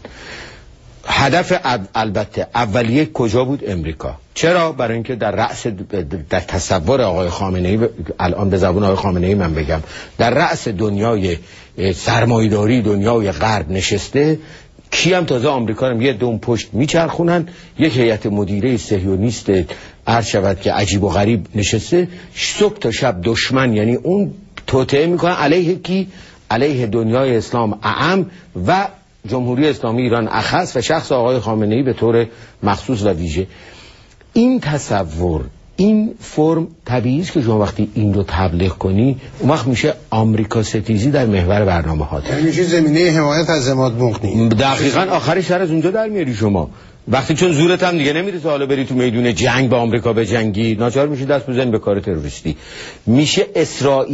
هدف البته اولیه کجا بود؟ امریکا. چرا؟ برای اینکه در رأس در تصور آقای خامنه‌ای، الان به زبان آقای خامنه‌ای من بگم، در رأس دنیای سرمایه‌داری، دنیای غرب نشسته. کی هم تازه آمریکا رو یه دوم پشت میچرخونن، یک هیئت مدیره صهیونیست عرض شود که عجیب و غریب نشسته، صبح تا شب دشمن، یعنی اون توطئه میکنن علیه کی؟ علیه دنیای اسلام اعم و جمهوری اسلامی ایران اخص و شخص آقای خامنه‌ای به طور مخصوص و ویژه. این تصور، این فرم طبیعی است که شما وقتی این رو تبلیغ کنی اون وقت میشه آمریکا ستیزی در محور برنامه ها،
یعنی میشه زمینه حمایت از عماد مغنی.
دقیقاً آخرش سر از اونجا در میاری شما. وقتی چون زورت هم دیگه نمیرسه حالا بری تو میدون جنگ با آمریکا به جنگی، ناچار میشه دست بزنی به کار تروریستی. میشه اسرائیل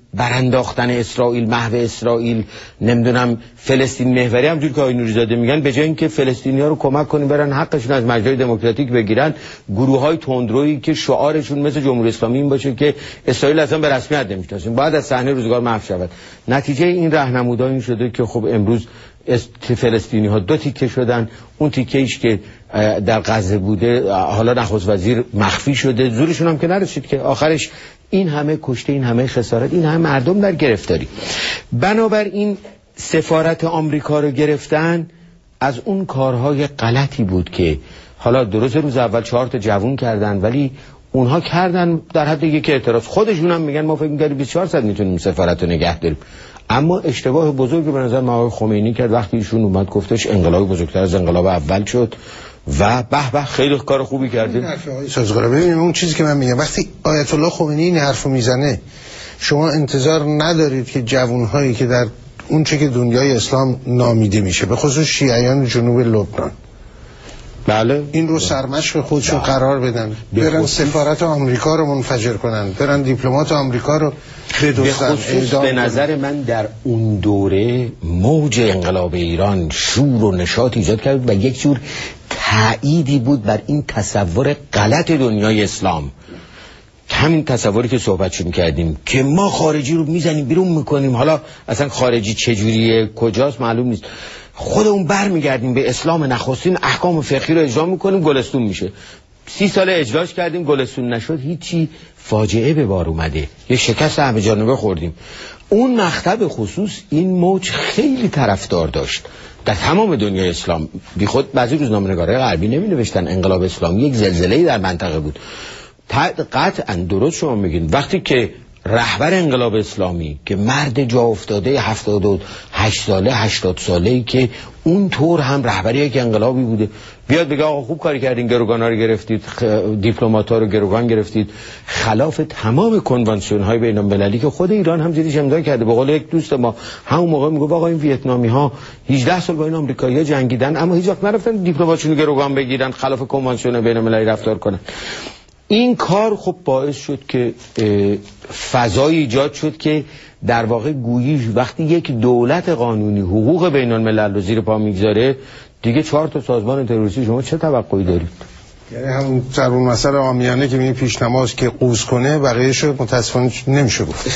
برانداختن اسرائیل، محو اسرائیل، نمیدونم فلسطین محوری، همونجوری که آقای نوری‌زاده میگن، به جای اینکه فلسطینی‌ها رو کمک کنیم برن حقشون از مجلس دموکراتیک بگیرن، گروه‌های تندرویی که شعارشون مثل جمهوری اسلامی این باشه که اسرائیل اصلا به رسمیت نمی‌شناسیم، باید از صحنه روزگار محو شود. نتیجه این راهنمودها این شده که خب امروز فلسطینی‌ها دو تیکه شدن. اون تیکه‌ایش که در غزه بوده حالا نخست وزیر مخفی شده، زورشون هم که نرسید که آخرش این همه کشته، این همه خسارت، این همه مردم در گرفتاری. بنابراین سفارت آمریکا رو گرفتن از اون کارهای غلطی بود که حالا درست روز اول چهار تا جوون کردن، ولی اونها کردن در حد یک اعتراض. خودشون هم میگن ما فکر می‌کردیم بیست و چهار ساعت میتونیم سفارت رو نگه داریم. اما اشتباه بزرگی به نظر من آقای خمینی کرد وقتی ایشون اومد گفتش انقلاب بزرگتر از انقلاب اول شد و به به خیلی کار خوبی کردیم.
سازگارا ببینیم اون چیزی که من میگم، وقتی آیت الله خمینی این حرفو میزنه شما انتظار ندارید که جوانهایی که در اون چه که دنیای اسلام نامیده میشه، به خصوص شیعیان جنوب لبنان،
بله،
این رو سرمشق خودشون قرار بدن، برن سفارت آمریکا رو منفجر کنن، برن دیپلمات آمریکا رو بدوستن.
به, به نظر من در اون دوره موج انقلاب ایران شور و نشاط ایجاد کرد و یک جور تأییدی بود بر این تصور غلط دنیای اسلام، همین تصوری که صحبتشو می‌کردیم که ما خارجی رو میزنیم بیرون میکنیم، حالا اصلا خارجی چجوریه کجاست معلوم نیست، خودمون برمیگردیم به اسلام نخستین احکام فقهی رو اجرا میکنیم گلستون میشه. سی سال اجراش کردیم گلستون نشد، هیچی، فاجعه به بار اومده، یه شکست همه جانبه خوردیم. اون مقطع خصوص این موج خیلی طرفدار داشت در تمام دنیای اسلام. بی خود بعضی روزنامه‌نگارای غربی نمی‌نوشتن انقلاب اسلامی یک زلزله‌ای در منطقه بود. قطعاً درست شما میگین. وقتی که رهبر انقلاب اسلامی که مرد جا افتاده هفتاد و هشت ساله هشتاد ساله‌ای که اون طور هم رهبری یک انقلابی بوده بیاد بگه آقا خوب کاری کردین، گروگانا رو گرفتید، خ... دیپلمات‌ها رو گروگان گرفتید، خلاف تمام کنوانسیون‌های بین‌المللی که خود ایران هم زیرش امضا کرده. به قول یک دوست ما همون موقع میگه آقا این ویتنامی‌ها هجده سال با این آمریکایی‌ها جنگیدن اما هیچ وقت نرفتن دیپلماتشون رو گروگان بگیرن، خلاف کنوانسیون بین‌المللی رفتار کنن. این کار خب باعث شد که فضای ایجاد شد که در واقع گویی وقتی یک دولت قانونی حقوق بین الملل رو زیر پا میگذاره دیگه چهار تا سازمان تروریستی شما چه توقعی دارید؟
یعنی همون در اون مسئله عامیانه که می پیش نماز که قوز کنه بقیه‌اش متاسفانه نمیشه گفت.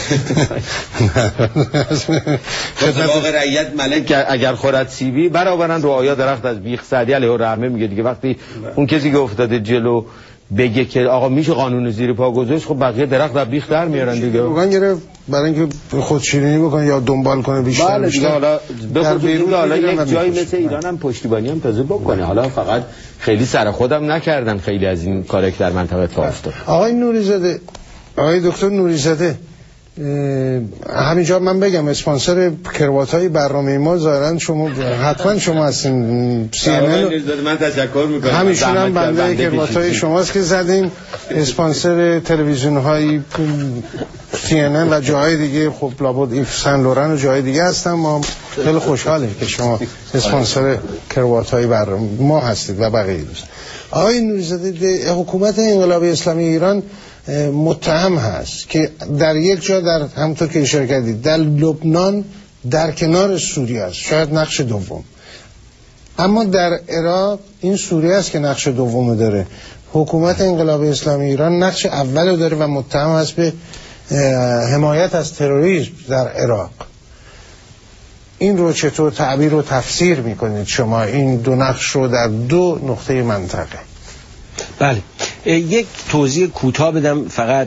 خدمت رعیت ملک اگر خورد سیبی برابرن رو آیا درخت از بیخ. سعدی علیه الرحمه میگه دیگه وقتی اون کسی که افتاده جلو بگه که آقا میشه قانون زیر پا گذاشت، خب بقیه درخت از بیخ در میارن دیگه. واقعا
گرفت برای اینکه خودشیرینی بکنه یا دنبال کنه بیشتر.
بله بیشتر. حالا بخصوص حالا یک جایی مثل ایران هم پشتیبانی هم تازه بکنه. حالا فقط خیلی سر خودم نکردن، خیلی از این کارا که در منطقه اتفاق افتاد.
آقای نوری‌زاده، آقای دکتر نوری‌زاده، همینجا من بگم اسپانسر کروات‌های برنامه ما ظاهرا شما حتما شما هستین. سی ان ان
من تشکر می‌کنم.
همیشون هم بنده کروات‌های شماست که زدیم. اسپانسر تلویزیون‌های سی ان ان و جاهای دیگه خب لابد ایف سن لورن و جاهای دیگه هستن. ما خیلی خوشحالیم که شما اسپانسر کروات‌های برنامه ما هستید و بقیه دوست. آقای نوری‌زاده، حکومت انقلابی اسلامی ایران متهم هست که در یک جا در همونطور که اشاره کردید در لبنان در کنار سوریه است، شاید نقش دوم، اما در عراق این سوریه است که نقش دوم داره. حکومت انقلابی اسلامی ایران نقش اول داره و متهم است به حمایت از تروریسم در عراق. این رو چطور تعبیر و تفسیر میکنید شما این دو نقش رو در دو نقطه منطقه؟
بله، یک توضیح کوتاه بدم فقط.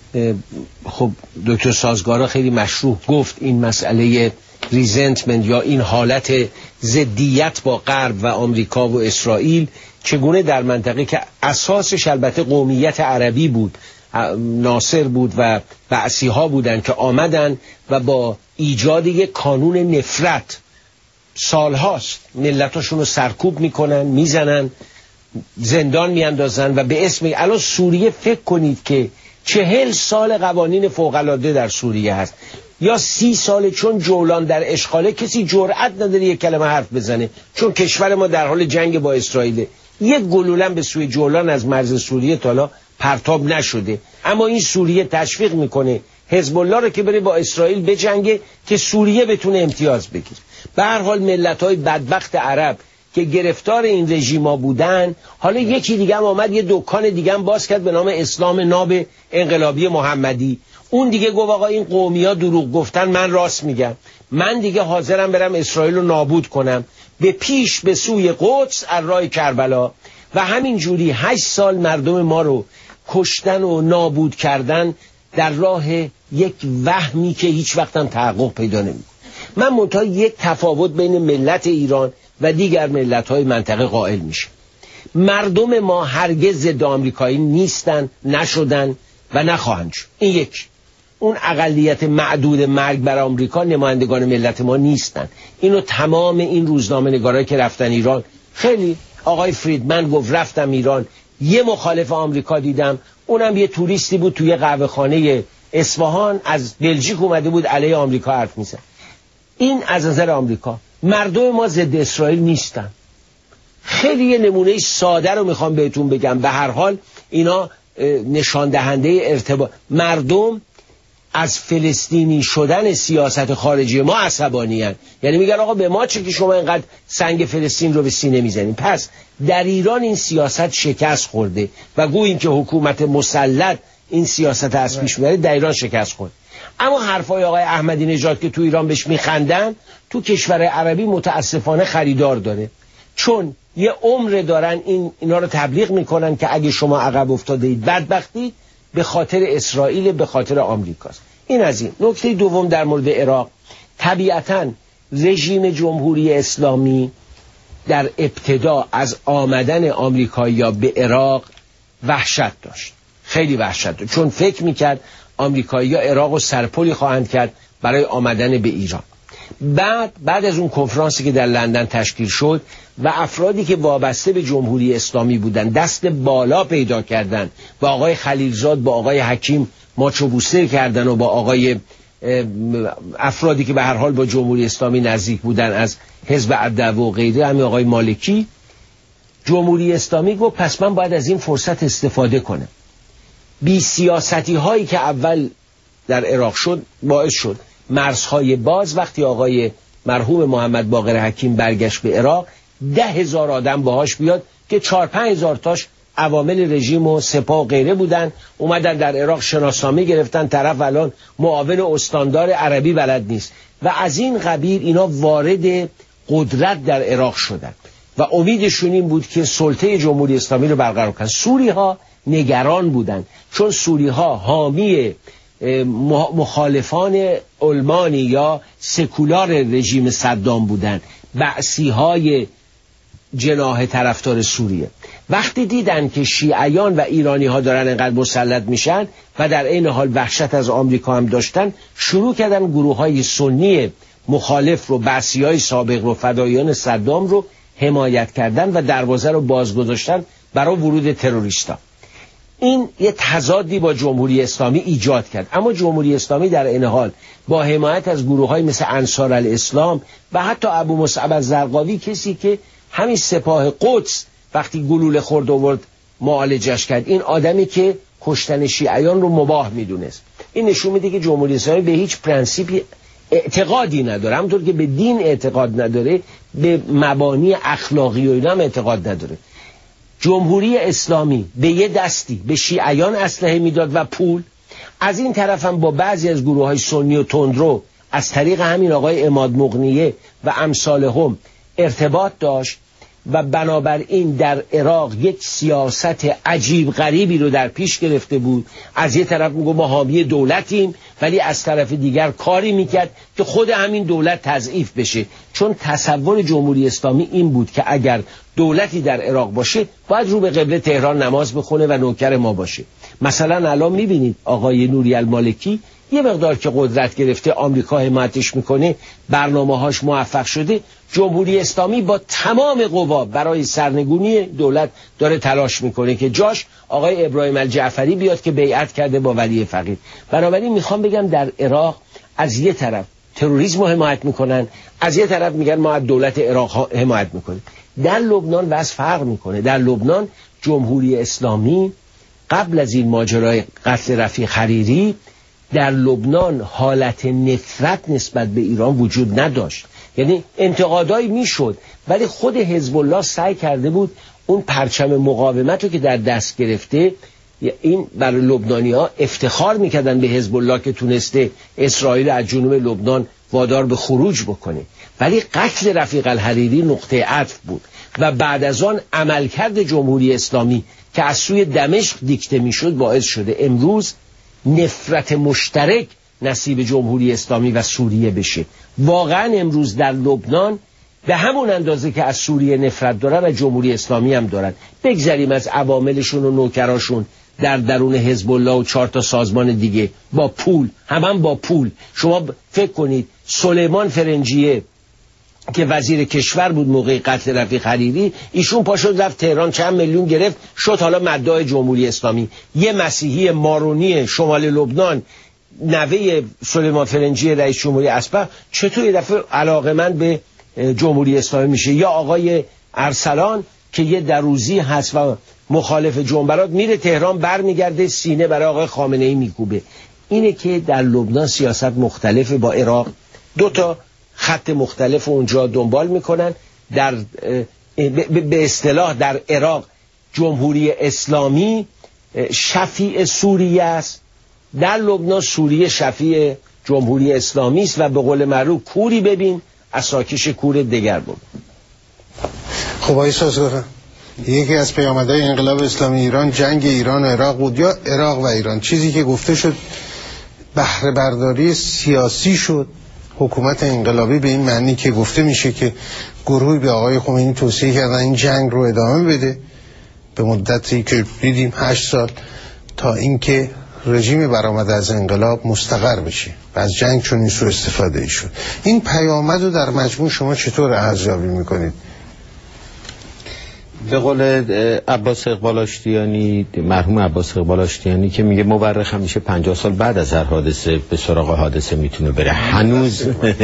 خب دکتر سازگارا خیلی مشروح گفت این مسئله ریزنتمنت یا این حالت ضدیت با غرب و آمریکا و اسرائیل چگونه در منطقه که اساسش البته قومیت عربی بود، ناصر بود و بعثی ها بودن که آمدن و با ایجاد یک کانون نفرت سالهاست ملتاشون رو سرکوب میکنن، میزنن، زندان میاندازن و به اسم الان سوریه فکر کنید که چهل سال قوانین فوق‌العاده در سوریه هست یا سی سال، چون جولان در اشغاله کسی جرأت نداره یک کلمه حرف بزنه چون کشور ما در حال جنگ با اسرائیل. یک گلوله به سوی جولان از مرز سوریه تا حالا پرتاب نشده، اما این سوریه تشویق میکنه حزب الله رو که بره با اسرائیل بجنگه که سوریه بتونه امتیاز بگیره. به هر حال ملت‌های بدبخت عرب که گرفتار این رژیما بودن، حالا یکی دیگه هم آمد یه دکان دیگه هم باز کرد به نام اسلام ناب انقلابی محمدی. اون دیگه گفت آقا این قومیا دروغ گفتن، من راست میگم، من دیگه حاضرم برم اسرائیل رو نابود کنم به پیش به سوی قدس از راه کربلا. و همین جوری هشت سال مردم ما رو کشتن و نابود کردن در راه یک وهمی که هیچ وقت هم تحقق پیدا نمی‌کنه. من منتها یک تفاوت بین ملت ایران و دیگر ملت‌های منطقه قائل میشه. مردم ما هرگز ضد آمریکایی نیستن، نشدن و نخواهند شد. این یک. اون اقلیت معدود مرگ بر آمریکا نمایندگان ملت ما نیستن. اینو تمام این روزنامه نگارایی که رفتن ایران، خیلی آقای فریدمن گفت رفتم ایران یه مخالف آمریکا دیدم، اونم یه توریستی بود توی قهوه خانه اصفهان از بلژیک اومده بود علیه آمریکا حرف میزد. این از نظر آمریکا. مردم ما ضد اسرائیل نیستن. خیلی یه نمونه ساده رو میخوام بهتون بگم. به هر حال اینا نشان دهنده ارتباط. مردم از فلسطینی شدن سیاست خارجی ما عصبانی هستند. یعنی میگن آقا به ما چه که شما اینقدر سنگ فلسطین رو به سینه میزنین. پس در ایران این سیاست شکست خورده و گویا اینکه حکومت مسلط این سیاست از پیش میبره، در ایران شکست خورد. اما حرفای آقای احمدی نژاد که تو ایران بهش میخندن، تو کشور عربی متاسفانه خریدار داره، چون یه عمر دارن این اینا رو تبلیغ میکنن که اگه شما عقب افتاده اید بدبختی به خاطر اسرائیل، به خاطر آمریکاست. این از این. نکته دوم در مورد عراق، طبیعتاً رژیم جمهوری اسلامی در ابتدا از آمدن آمریکایی‌ها به عراق وحشت داشت، خیلی وحشت داشت، چون فکر میکرد آمریکایی‌ها عراق رو سرپلی خواهند کرد برای آمدن به ایران. بعد بعد از اون کنفرانسی که در لندن تشکیل شد و افرادی که وابسته به جمهوری اسلامی بودن دست بالا پیدا کردن، با آقای خلیلزاد، با آقای حکیم ماچو بوسه کردن و با آقای افرادی که به هر حال با جمهوری اسلامی نزدیک بودن از حزب الدعوه و غیره، همین آقای مالکی، جمهوری اسلامی گفت پس من باید از این فرصت استفاده کنم. بی سیاستی هایی که اول در عراق شد باعث شد مرزهای باز. وقتی آقای مرحوم محمد باقر حکیم برگشت به عراق، ده هزار آدم باهاش بیاد که چار پنج هزار تاش عوامل رژیم و سپاه و غیره بودن، اومدن در عراق شناسنامه گرفتن. طرف الان معاون استاندار عربی بلد نیست و از این قبیل اینا وارد قدرت در عراق شدن و امیدشون این بود که سلطه جمهوری اسلامی رو برقرار کنن. سوری ها نگران بودن، چون سوری ها حامی مخالفان علمانی یا سکولار رژیم صدام بودن، بعثی های جناح طرفدار سوریه. وقتی دیدن که شیعیان و ایرانی ها دارن اینقدر مسلط میشن و در عین حال وحشت از آمریکا هم داشتن، شروع کردن گروه های سنی مخالف رو، بعثی های سابق رو، فداییان صدام رو حمایت کردن و دروازه رو باز گذاشتن برای ورود تروریستا. این یه تضادی با جمهوری اسلامی ایجاد کرد. اما جمهوری اسلامی در این حال با حمایت از گروه‌های مثل انصار الاسلام و حتی ابو مصعب الزرقاوی، کسی که همین سپاه قدس وقتی گلوله خورد آورد معالجش کرد، این آدمی که کشتن شیعیان رو مباح میدونست، این نشون میده که جمهوری اسلامی به هیچ پرنسیپی اعتقادی نداره. همونطور که به دین اعتقاد نداره، به مبانی اخلاقی و اینا هم اعتقاد نداره. جمهوری اسلامی به یه دستی به شیعیان اسلحه میداد و پول، از این طرف هم با بعضی از گروه های سنی و تندرو از طریق همین آقای عماد مغنیه و امثالهم ارتباط داشت و بنابراین در عراق یک سیاست عجیب غریبی رو در پیش گرفته بود. از یه طرف میگه ما حامی دولتیم، ولی از طرف دیگر کاری میکرد که خود همین دولت تضعیف بشه، چون تصور جمهوری اسلامی این بود که اگر دولتی در عراق باشه باید رو به قبله تهران نماز بخونه و نوکر ما باشه. مثلا الان میبینید آقای نوری المالکی یه مقدار که قدرت گرفته، آمریکا حمایتش میکنه، برنامه‌هاش موفق شده، جمهوری اسلامی با تمام قوا برای سرنگونی دولت داره تلاش میکنه که جاش آقای ابراهیم الجعفری بیاد که بیعت کرده با ولی فقید. بنابراین میخوام بگم در عراق از یه طرف تروریسم رو حمایت میکنن، از یه طرف میگن ما از دولت عراق حمایت میکنیم. در لبنان وضع فرق میکنه. در لبنان جمهوری اسلامی قبل از این ماجرای قتل رفیق حریری در لبنان حالت نفرت نسبت به ایران وجود نداشت. یعنی انتقادایی میشد، ولی خود حزب الله سعی کرده بود اون پرچم مقاومت رو که در دست گرفته، این برای لبنانی‌ها افتخار میکردن به حزب الله که تونسته اسرائیل از جنوب لبنان وادار به خروج بکنه. ولی قتل رفیق الحریری نقطه عطف بود و بعد از آن عملکرد جمهوری اسلامی که از سوی دمشق دیکته میشد باعث شده امروز نفرت مشترک نصیب جمهوری اسلامی و سوریه بشه. واقعا امروز در لبنان به همون اندازه که از سوریه نفرت دارن و جمهوری اسلامی هم دارن، بگذاریم از عواملشون و نوکراشون در درون حزب الله و چهار تا سازمان دیگه با پول، همون با پول. شما فکر کنید سلیمان فرنجیه که وزیر کشور بود موقع قتل رفیق حریری، ایشون پاشد رفت تهران چند میلیون گرفت، شد حالا مدعی جمهوری اسلامی. یه مسیحی مارونی شمال لبنان نوه سلیمان فرنجی رئیس جمهوری اسبق چطور یه دفعه علاقمند به جمهوری اسلامی میشه؟ یا آقای ارسلان که یه دروزی هست و مخالف جنبرات میره تهران برمیگرده سینه برای آقای خامنه ای میکوبه. اینه که در لبنان سیاست مختلف با عراق، دو تا خط مختلف اونجا دنبال میکنن. در به اصطلاح در عراق جمهوری اسلامی شفیع سوریه است، در لبنان سوریه شفیع جمهوری اسلامی است و به قول معروف کوری ببین اساکش کور دگر بود.
خب آقای سازگاران، یکی از پیامدهای انقلاب اسلامی ایران جنگ ایران و عراق بود یا عراق و ایران؟ چیزی که گفته شد بهره برداری سیاسی شد حکومت انقلابی، به این معنی که گفته میشه که گروهی به آقای خمینی توصیه کردن این جنگ رو ادامه بده به مدتی که دیدیم هشت سال، تا اینکه رژیم برآمده از انقلاب مستقر بشه و از جنگ چون این سوء استفاده ای شد. این پیامد رو در مجموع شما چطور ارزیابی میکنید؟
به قول عباس اقبال آشتیانی، مرحوم عباس اقبال آشتیانی که میگه مورخ همیشه پنجاه سال بعد از هر حادثه به سراغ حادثه میتونه بره. هنوز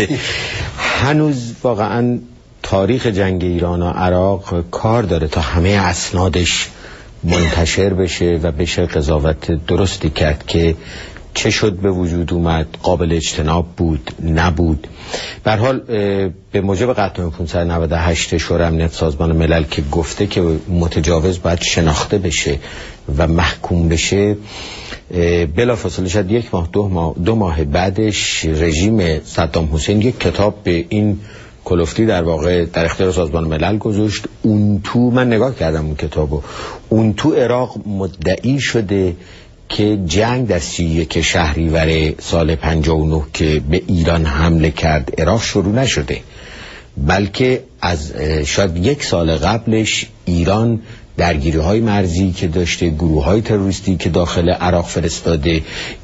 هنوز واقعا تاریخ جنگ ایران و عراق کار داره تا همه اسنادش منتشر بشه و بشه قضاوت درستی کرد که چه شد به وجود اومد، قابل اجتناب بود، نبود. به هر حال به موجب قطعنامه پانصد و نود و هشت شورای امنیت سازمان ملل که گفته که متجاوز باید شناخته بشه و محکوم بشه، بلافاصله شد یک ماه دو ماه دو ماه بعدش رژیم صدام حسین یک کتاب به این کلفتی در واقع در اختیار سازمان ملل گذاشت. اون تو من نگاه کردم اون کتابو، اون تو عراق مدعی شده که جنگ در سی و یک شهریور سال پنجاه و نه که به ایران حمله کرد عراق شروع نشده، بلکه از شاید یک سال قبلش ایران درگیری های مرزی که داشته، گروه های تروریستی که داخل عراق فرستاده،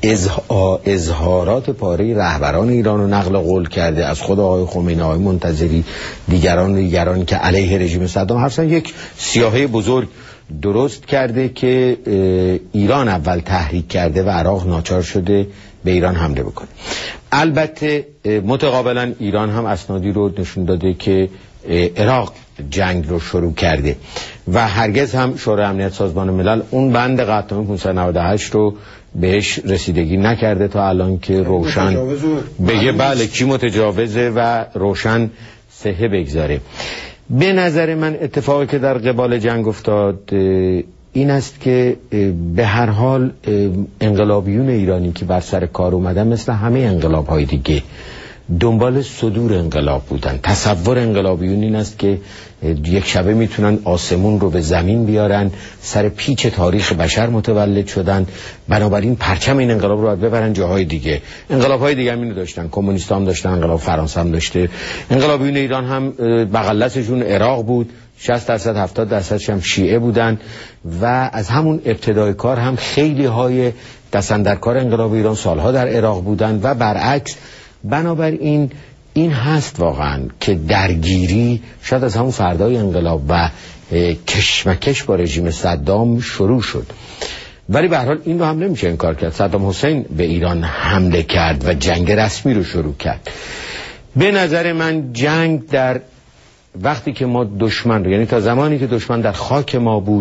اظهارات پاره رهبران ایران رو نقل قول کرده، از خود آقای خمینی، آقای منتظری، دیگران دیگران که علیه رژیم صدام هستن، یک سیاهه بزرگ درست کرده که ایران اول تحریک کرده و عراق ناچار شده به ایران حمله بکنه. البته متقابلا ایران هم اسنادی رو نشون داده که عراق جنگ رو شروع کرده و هرگز هم شورای امنیت سازمان ملل اون بند قطعنامه پانصد و نود و هشت رو بهش رسیدگی نکرده تا الان که روشن بگه بله کی متجاوزه و روشن صحه بگذاره. به نظر من اتفاقی که در قبال جنگ افتاد این است که به هر حال انقلابیون ایرانی که بر سر کار اومدن مثل همه انقلاب های دیگه دنبال صدور انقلاب بودن. تصور انقلابیون این است که یک شبه میتونن آسمون رو به زمین بیارن، سر پیچ تاریخ بشر متولد شدن، بنابراین پرچم این انقلاب رو باید ببرن جاهای دیگه. انقلاب های دیگه هم اینو داشتن، کمونیست هم داشتن، انقلاب فرانسه هم داشته، انقلابیون ایران هم بغل دستشون عراق بود، شصت درصد هفتاد درصدش هم شیعه بودن و از همون ابتدای کار هم خیلی های دست‌اندرکار انقلاب ایران سالها در عراق بودن و برعکس. بنابراین این هست واقعا که درگیری شاید از همون فردای انقلاب و کشمکش با رژیم صدام شروع شد، ولی به هر حال این رو هم نمیشه انکار کرد. صدام حسین به ایران حمله کرد و جنگ رسمی رو شروع کرد. به نظر من جنگ در وقتی که ما دشمن رو، یعنی تا زمانی که دشمن در خاک ما بود،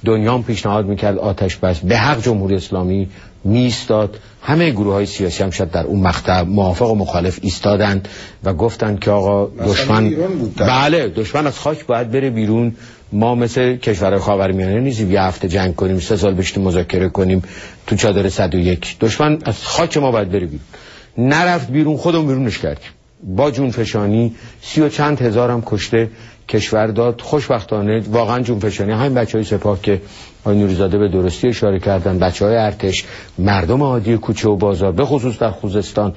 دنیا هم پیشنهاد میکرد آتش بس، به حق جمهوری اسلامی میستاد. همه گروه های سیاسی هم شد در اون مقطع موافق و مخالف ایستادند و گفتند که آقا دشمن، بله دشمن از خاک باید بره بیرون. ما مثل کشورهای خاورمیانه نیستیم یه هفته جنگ کنیم سه سال بشینیم مذاکره کنیم تو چادر صد و یک. دشمن از خاک ما باید بره بیرون. نرفت بیرون، خودمون بیرونش کردیم با جونفشانی. سی و چند هزار هم کشته کشور داد. خوشبختانه واقعا جونفشانی همین بچهای سپاه که آقای نوریزاده به درستی اشاره کردن، بچهای ارتش، مردم عادی کوچه و بازار به خصوص در خوزستان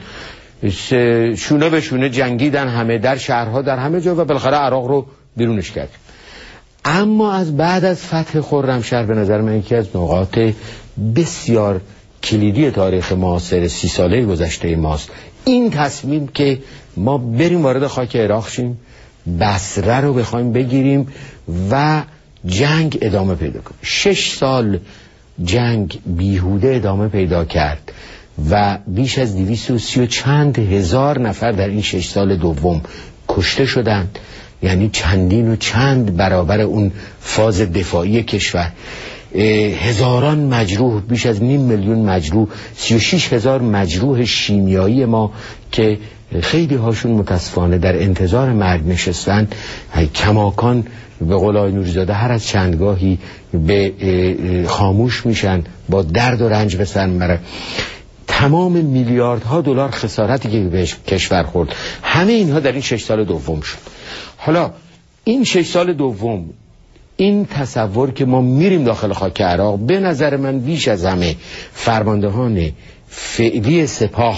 شونه به شونه جنگیدن، همه در شهرها در همه جا، و بالاخره عراق رو بیرونش کردیم. اما از بعد از فتح خرمشهر به نظر من یکی از نقاط بسیار کلیدی تاریخ معاصر سی ساله گذشته ماست این تصمیم که ما بریم وارد خاک عراق شیم، بصره رو بخوایم بگیریم و جنگ ادامه پیدا کنه. شش سال جنگ بیهوده ادامه پیدا کرد و بیش از دویست و سی و چند هزار نفر در این شش سال دوم کشته شدند، یعنی چندین و چند برابر اون فاز دفاعی کشور. هزاران مجروح، بیش از نیم میلیون مجروح، سی و شش هزار مجروح شیمیایی ما که خیلی هاشون متاسفانه در انتظار مرگ نشستن. کماکان به قول آقای نوریزاده هر از چندگاهی به خاموش میشن، با درد و رنج به سر میبرن. تمام میلیاردها دلار خسارتی که به کشور خورد، همه اینها در این شش سال دوم شد. حالا این شش سال دوم، این تصور که ما میریم داخل خاک عراق، به نظر من بیش از همه فرماندهان فعلی سپاه،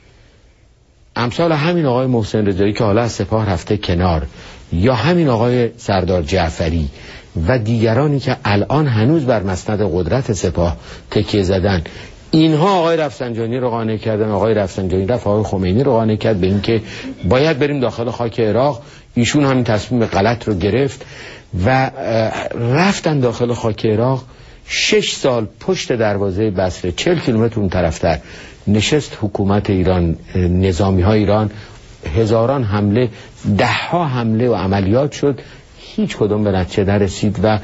امثال همین آقای محسن رضایی که حالا از سپاه رفته کنار، یا همین آقای سردار جعفری و دیگرانی که الان هنوز بر مسند قدرت سپاه تکیه زدن، اینها آقای رفسنجانی رو قانع کردن. آقای رفسنجانی رفت آقای خمینی رو قانع کرد به اینکه باید بریم داخل خاک عراق. ایشون همین تصمیم غلط رو گرفت و رفتن داخل خاک عراق. شش سال پشت دروازه بصره، چهل کیلومتر اون طرفتر نشست حکومت ایران، نظامی های ایران، هزاران حمله، ده ها حمله و عملیات شد، هیچ کدوم به نتیجه نرسید و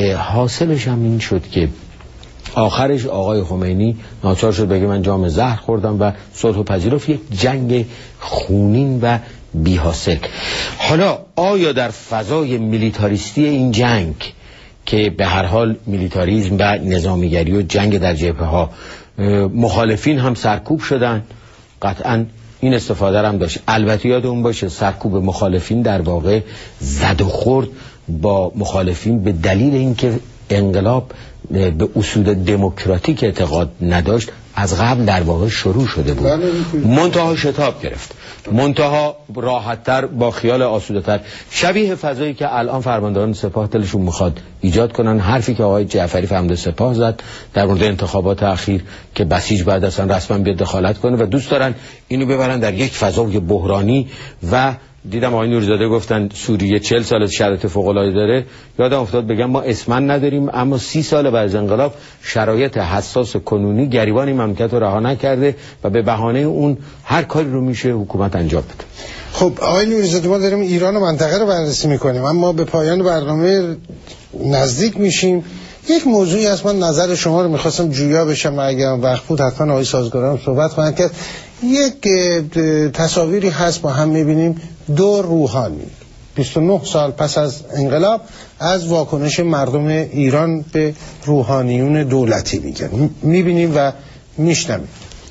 حاصلش هم این شد که آخرش آقای خمینی ناچار شد بگه من جام زهر خوردم و صلح پذیرفت. یک جنگ خونین و بی حاصل. حالا آیا در فضای میلیتاریستی این جنگ که به هر حال میلیتاریزم و نظامیگری و جنگ در جبهه ها مخالفین هم سرکوب شدن؟ قطعا این استفاده هم داشت. البته یادمون باشه سرکوب مخالفین در واقع زد و خورد با مخالفین به دلیل اینکه انقلاب به اصول دموکراتیک اعتقاد نداشت، از قبل در واقع شروع شده بود، منتها شتاب گرفت، منتها راحت‌تر با خیال آسوده‌تر، شبیه فضایی که الان فرماندهان سپاه دلشون میخواد ایجاد کنن. حرفی که آقای جعفری فرمانده سپاه زد در مورد انتخابات اخیر که بسیج بعد اصلا رسما بیاد دخالت کنه و دوست دارن اینو ببرن در یک فضای بحرانی. و دیدم آقای نوریزاده گفتن سوریه چهل سال از شرایط فوق‌العاده داره. یادم افتاد بگم ما اسمن نداریم، اما سی سال بعد از انقلاب شرایط حساس کنونی گریبان این مملکت رو رها نکرده و به بهانه اون هر کاری رو میشه حکومت انجام بده.
خب آقای نوریزاده، ما داریم ایران و منطقه رو بررسی میکنیم، اما به پایان برنامه نزدیک میشیم. یک موضوعی هست من نظر شما رو میخواستم جویا بشم و اگرم وقت بود حتما آقای سازگاران صحبت خواهند کرد. یک تصاویری هست با هم میبینیم، دو روحانی بیست و نه سال پس از انقلاب از واکنش مردم ایران به روحانیون دولتی میگن، میبینیم و میشنویم.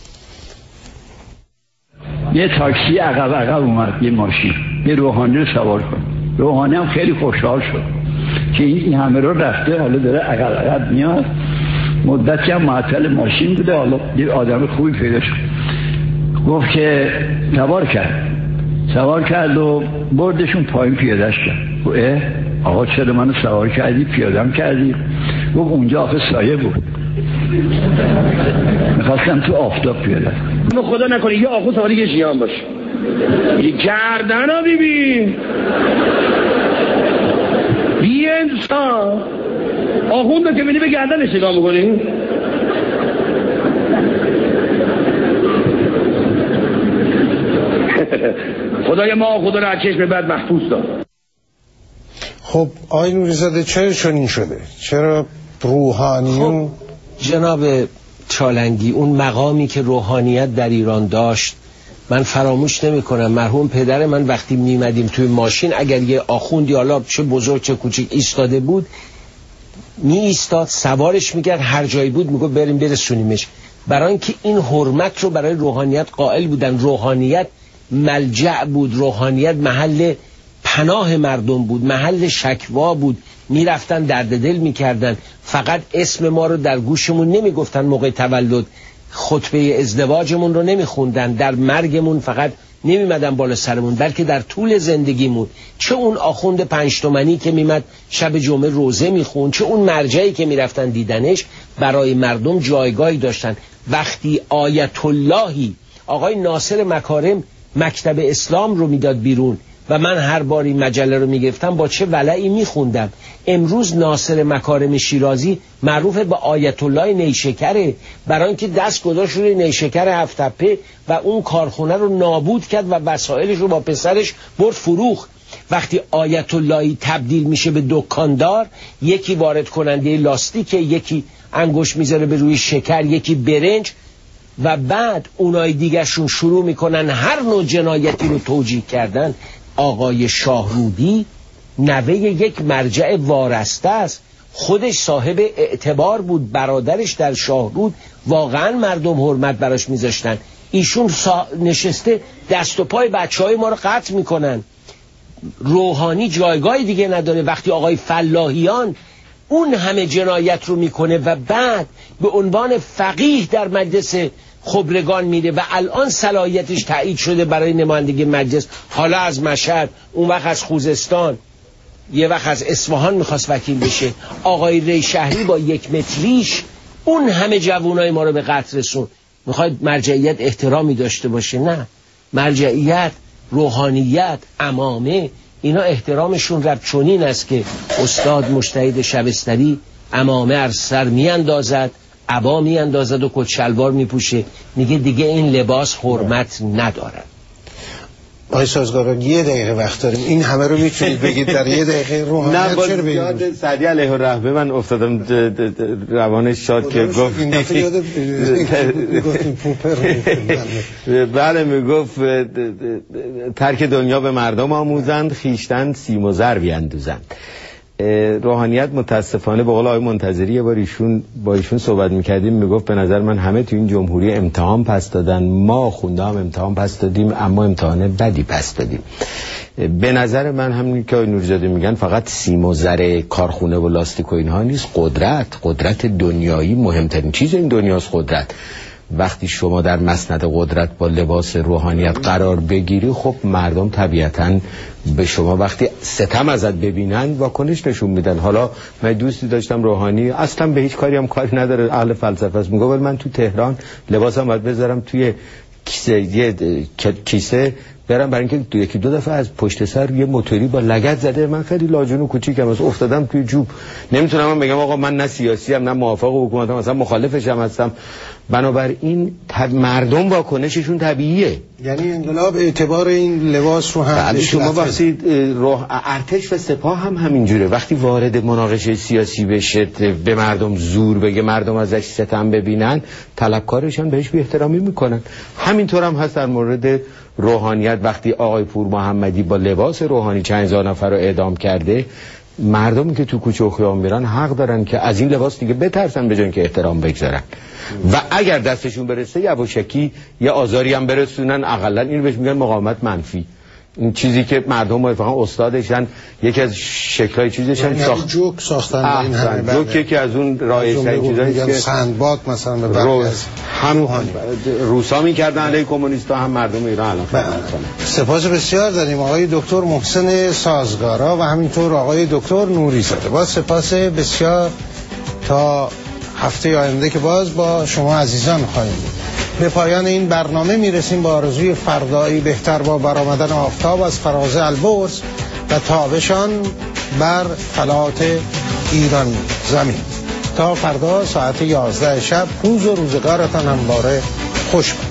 یه تاکسی عقب عقب اومد، یه ماشین، یه روحانی رو سوار کن. روحانی هم خیلی خوشحال شد که این همه رو رفته، حالا داره عقب عقب میاد. مدتی هم معطل ماشین بوده، حالا یه آدم خوبی پیدا شد، گفت که سوار کرد سوار کرد و بردشون پایین پیادهش کرد. گفت اه آقا چرا منو سوار کردی پیادم کردی؟ گفت اونجا آخه سایه بود، میخواستم تو آفتاب پیاده.
خدا نکنه یه آخو سواری یه جیان باشه، یه گردن ها بیبین بی انسان آخوند رو که بینی به گردنش نگاه میکنی. خدای ما خدا رو از چشم بد محفوظ دار.
خب آقای نوریزاده چرا چنین شده؟ چرا روحانیون.
خب جناب چالنگی، اون مقامی که روحانیت در ایران داشت من فراموش نمی کنم. مرحوم پدر من وقتی میمدیم توی ماشین، اگر یه آخوندی حالا چه بزرگ چه کوچیک ایستاده بود، می ایستاد، سوارش میکرد، هر جایی بود میگه بریم برسونیمش. برای اینکه این حرمت رو برای روحانیت قائل بودن. روحانیت ملجأ بود، روحانیت محل پناه مردم بود، محل شکوا بود. میرفتن درد دل میکردن. فقط اسم ما رو در گوشمون نمیگفتن موقع تولد، خطبه ازدواجمون رو نمیخوندن، در مرگمون فقط نمیمدن بالا سرمون، بلکه در طول زندگیمون. چه اون آخوند پنج تومنی که میمد شب جمعه روزه میخوند، چه اون مرجعی که میرفتن دیدنش، برای مردم جایگاهی داشتن. وقتی آیت اللهی آقای ناصر مکارم مکتب اسلام رو میداد بیرون و من هر باری مجله رو میگفتم با چه ولعی میخوندم. امروز ناصر مکارم شیرازی معروف به آیت الله نیشکره، برای اینکه دست گذاشت روی نیشکر هفت تپه و اون کارخونه رو نابود کرد و وسایلش رو با پسرش برد فروخت. وقتی آیت اللهی تبدیل میشه به دکاندار، یکی وارد کننده لاستیک، یکی انگوش میذاره به روی شکر، یکی برنج، و بعد اونای دیگرشون شروع میکنن هر نوع جنایتی رو توجیه کردن. آقای شاهرودی نوه یک مرجع وارسته است، خودش صاحب اعتبار بود، برادرش در شاهرود واقعا مردم حرمت براش میذاشتن. ایشون نشسته دست و پای بچه های ما رو قطع میکنن. روحانی جایگاهی دیگه نداره. وقتی آقای فلاحیان اون همه جنایت رو میکنه و بعد به عنوان فقیه در مجلس خبرگان میره و الان صلاحیتش تایید شده برای نمایندگی مجلس، حالا از مشهد، اون وقت از خوزستان، یه وقت از اصفهان میخواست وکیل بشه. آقای ری شهری با یک متریش اون همه جوانای ما رو به قتل رسون. میخواید مرجعیت احترامی داشته باشه؟ نه، مرجعیت، روحانیت، امامه، اینا احترامشون رب چنین است که استاد مجتهد شبستری امامه ار سر میاندازد، عبا میاندازد و کت شلوار میپوشه، میگه دیگه این لباس حرمت ندارد.
آقای سازگاران یه دقیقه وقت داریم، این همه رو میتونید بگید در یه دقیقه؟ روحانیت چرا بگید؟
یاد سعدی علیه الرحمه من افتادم، روانش شاد که گفت
این دفعه یاد گفتیم پوپر.
بله، میگفت ترک دنیا به مردم آموزند، خیشتن سیم و زر بیندوزند. روحانیت متاسفانه به قول آقای منتظری یه بار ایشون با ایشون صحبت میکردیم، میگفت به نظر من همه تو این جمهوری امتحان پس دادن، ما خونده هم امتحان پس دادیم، اما امتحان بدی پس دادیم. به نظر من همین که آقای نوری‌زاده میگن فقط سیم و زر کارخونه و لاستیک و اینها نیست، قدرت، قدرت دنیایی مهمترین چیز این دنیاست قدرت. وقتی شما در مسند قدرت با لباس روحانیت قرار بگیری، خب مردم طبیعتاً به شما وقتی ستم ازت ببینن واکنش نشون میدن. حالا من دوستی داشتم روحانی، اصلا به هیچ کاری هم کاری نداره، اهل فلسفه است، میگه من تو تهران لباسم باید بذارم توی کیسه، یه کیسه برم، برای اینکه دو یکی دو دفعه از پشت سر یه موتوری با لگد زده، من خیلی لاجون و کوچیکم، از افتادم توی جوب. نمیتونم من بگم آقا من نه سیاسی ام نه موافق حکومتم، مثلا مخالفش هم هستم. بنابراین مردم واکنششون طبیعیه.
یعنی انقلاب اعتبار این لباس رو هم
بله، شما وقتی روح ارتش و سپاه هم همینجوره، وقتی وارد مناقشه سیاسی بشه به مردم زور بگه، مردم ازش ستم ببینن، طلبکارش هم بهش بی احترامی میکنن. همینطور هم هست در مورد روحانیت. وقتی آقای پور محمدی با لباس روحانی چند هزار نفر رو اعدام کرده، مردمی که تو کوچه و خیابون میرن حق دارن که از این لباس دیگه بترسن به جای اینکه احترام بگذارن. و اگر دستشون برسه یواشکی یا آزاری هم برسونن، اقلا این بهش میگن مقاومت منفی. این چیزی که مردم موافقا استادشن، یکی از شکل‌های چیزشن
ساخت جوک ساختن. این همه
جوک یکی از اون رایج‌ترین چیزایی که
سندباد مثلا به
روز هم روسا می‌کردن علیه کمونیست‌ها، هم مردم ایران الان می‌کنن.
سپاس بسیار داریم آقای دکتر محسن سازگارا و همینطور آقای دکتر نوری‌زاده. با سپاس بسیار، تا هفته آینده که باز با شما عزیزان خواهیم بود. به پایان این برنامه میرسیم با آرزوی فردایی بهتر با برآمدن آفتاب از فراز البرز و تابشان بر فلات ایران زمین. تا فردا ساعت یازده شب روز و روزگارتان همواره خوش باشد.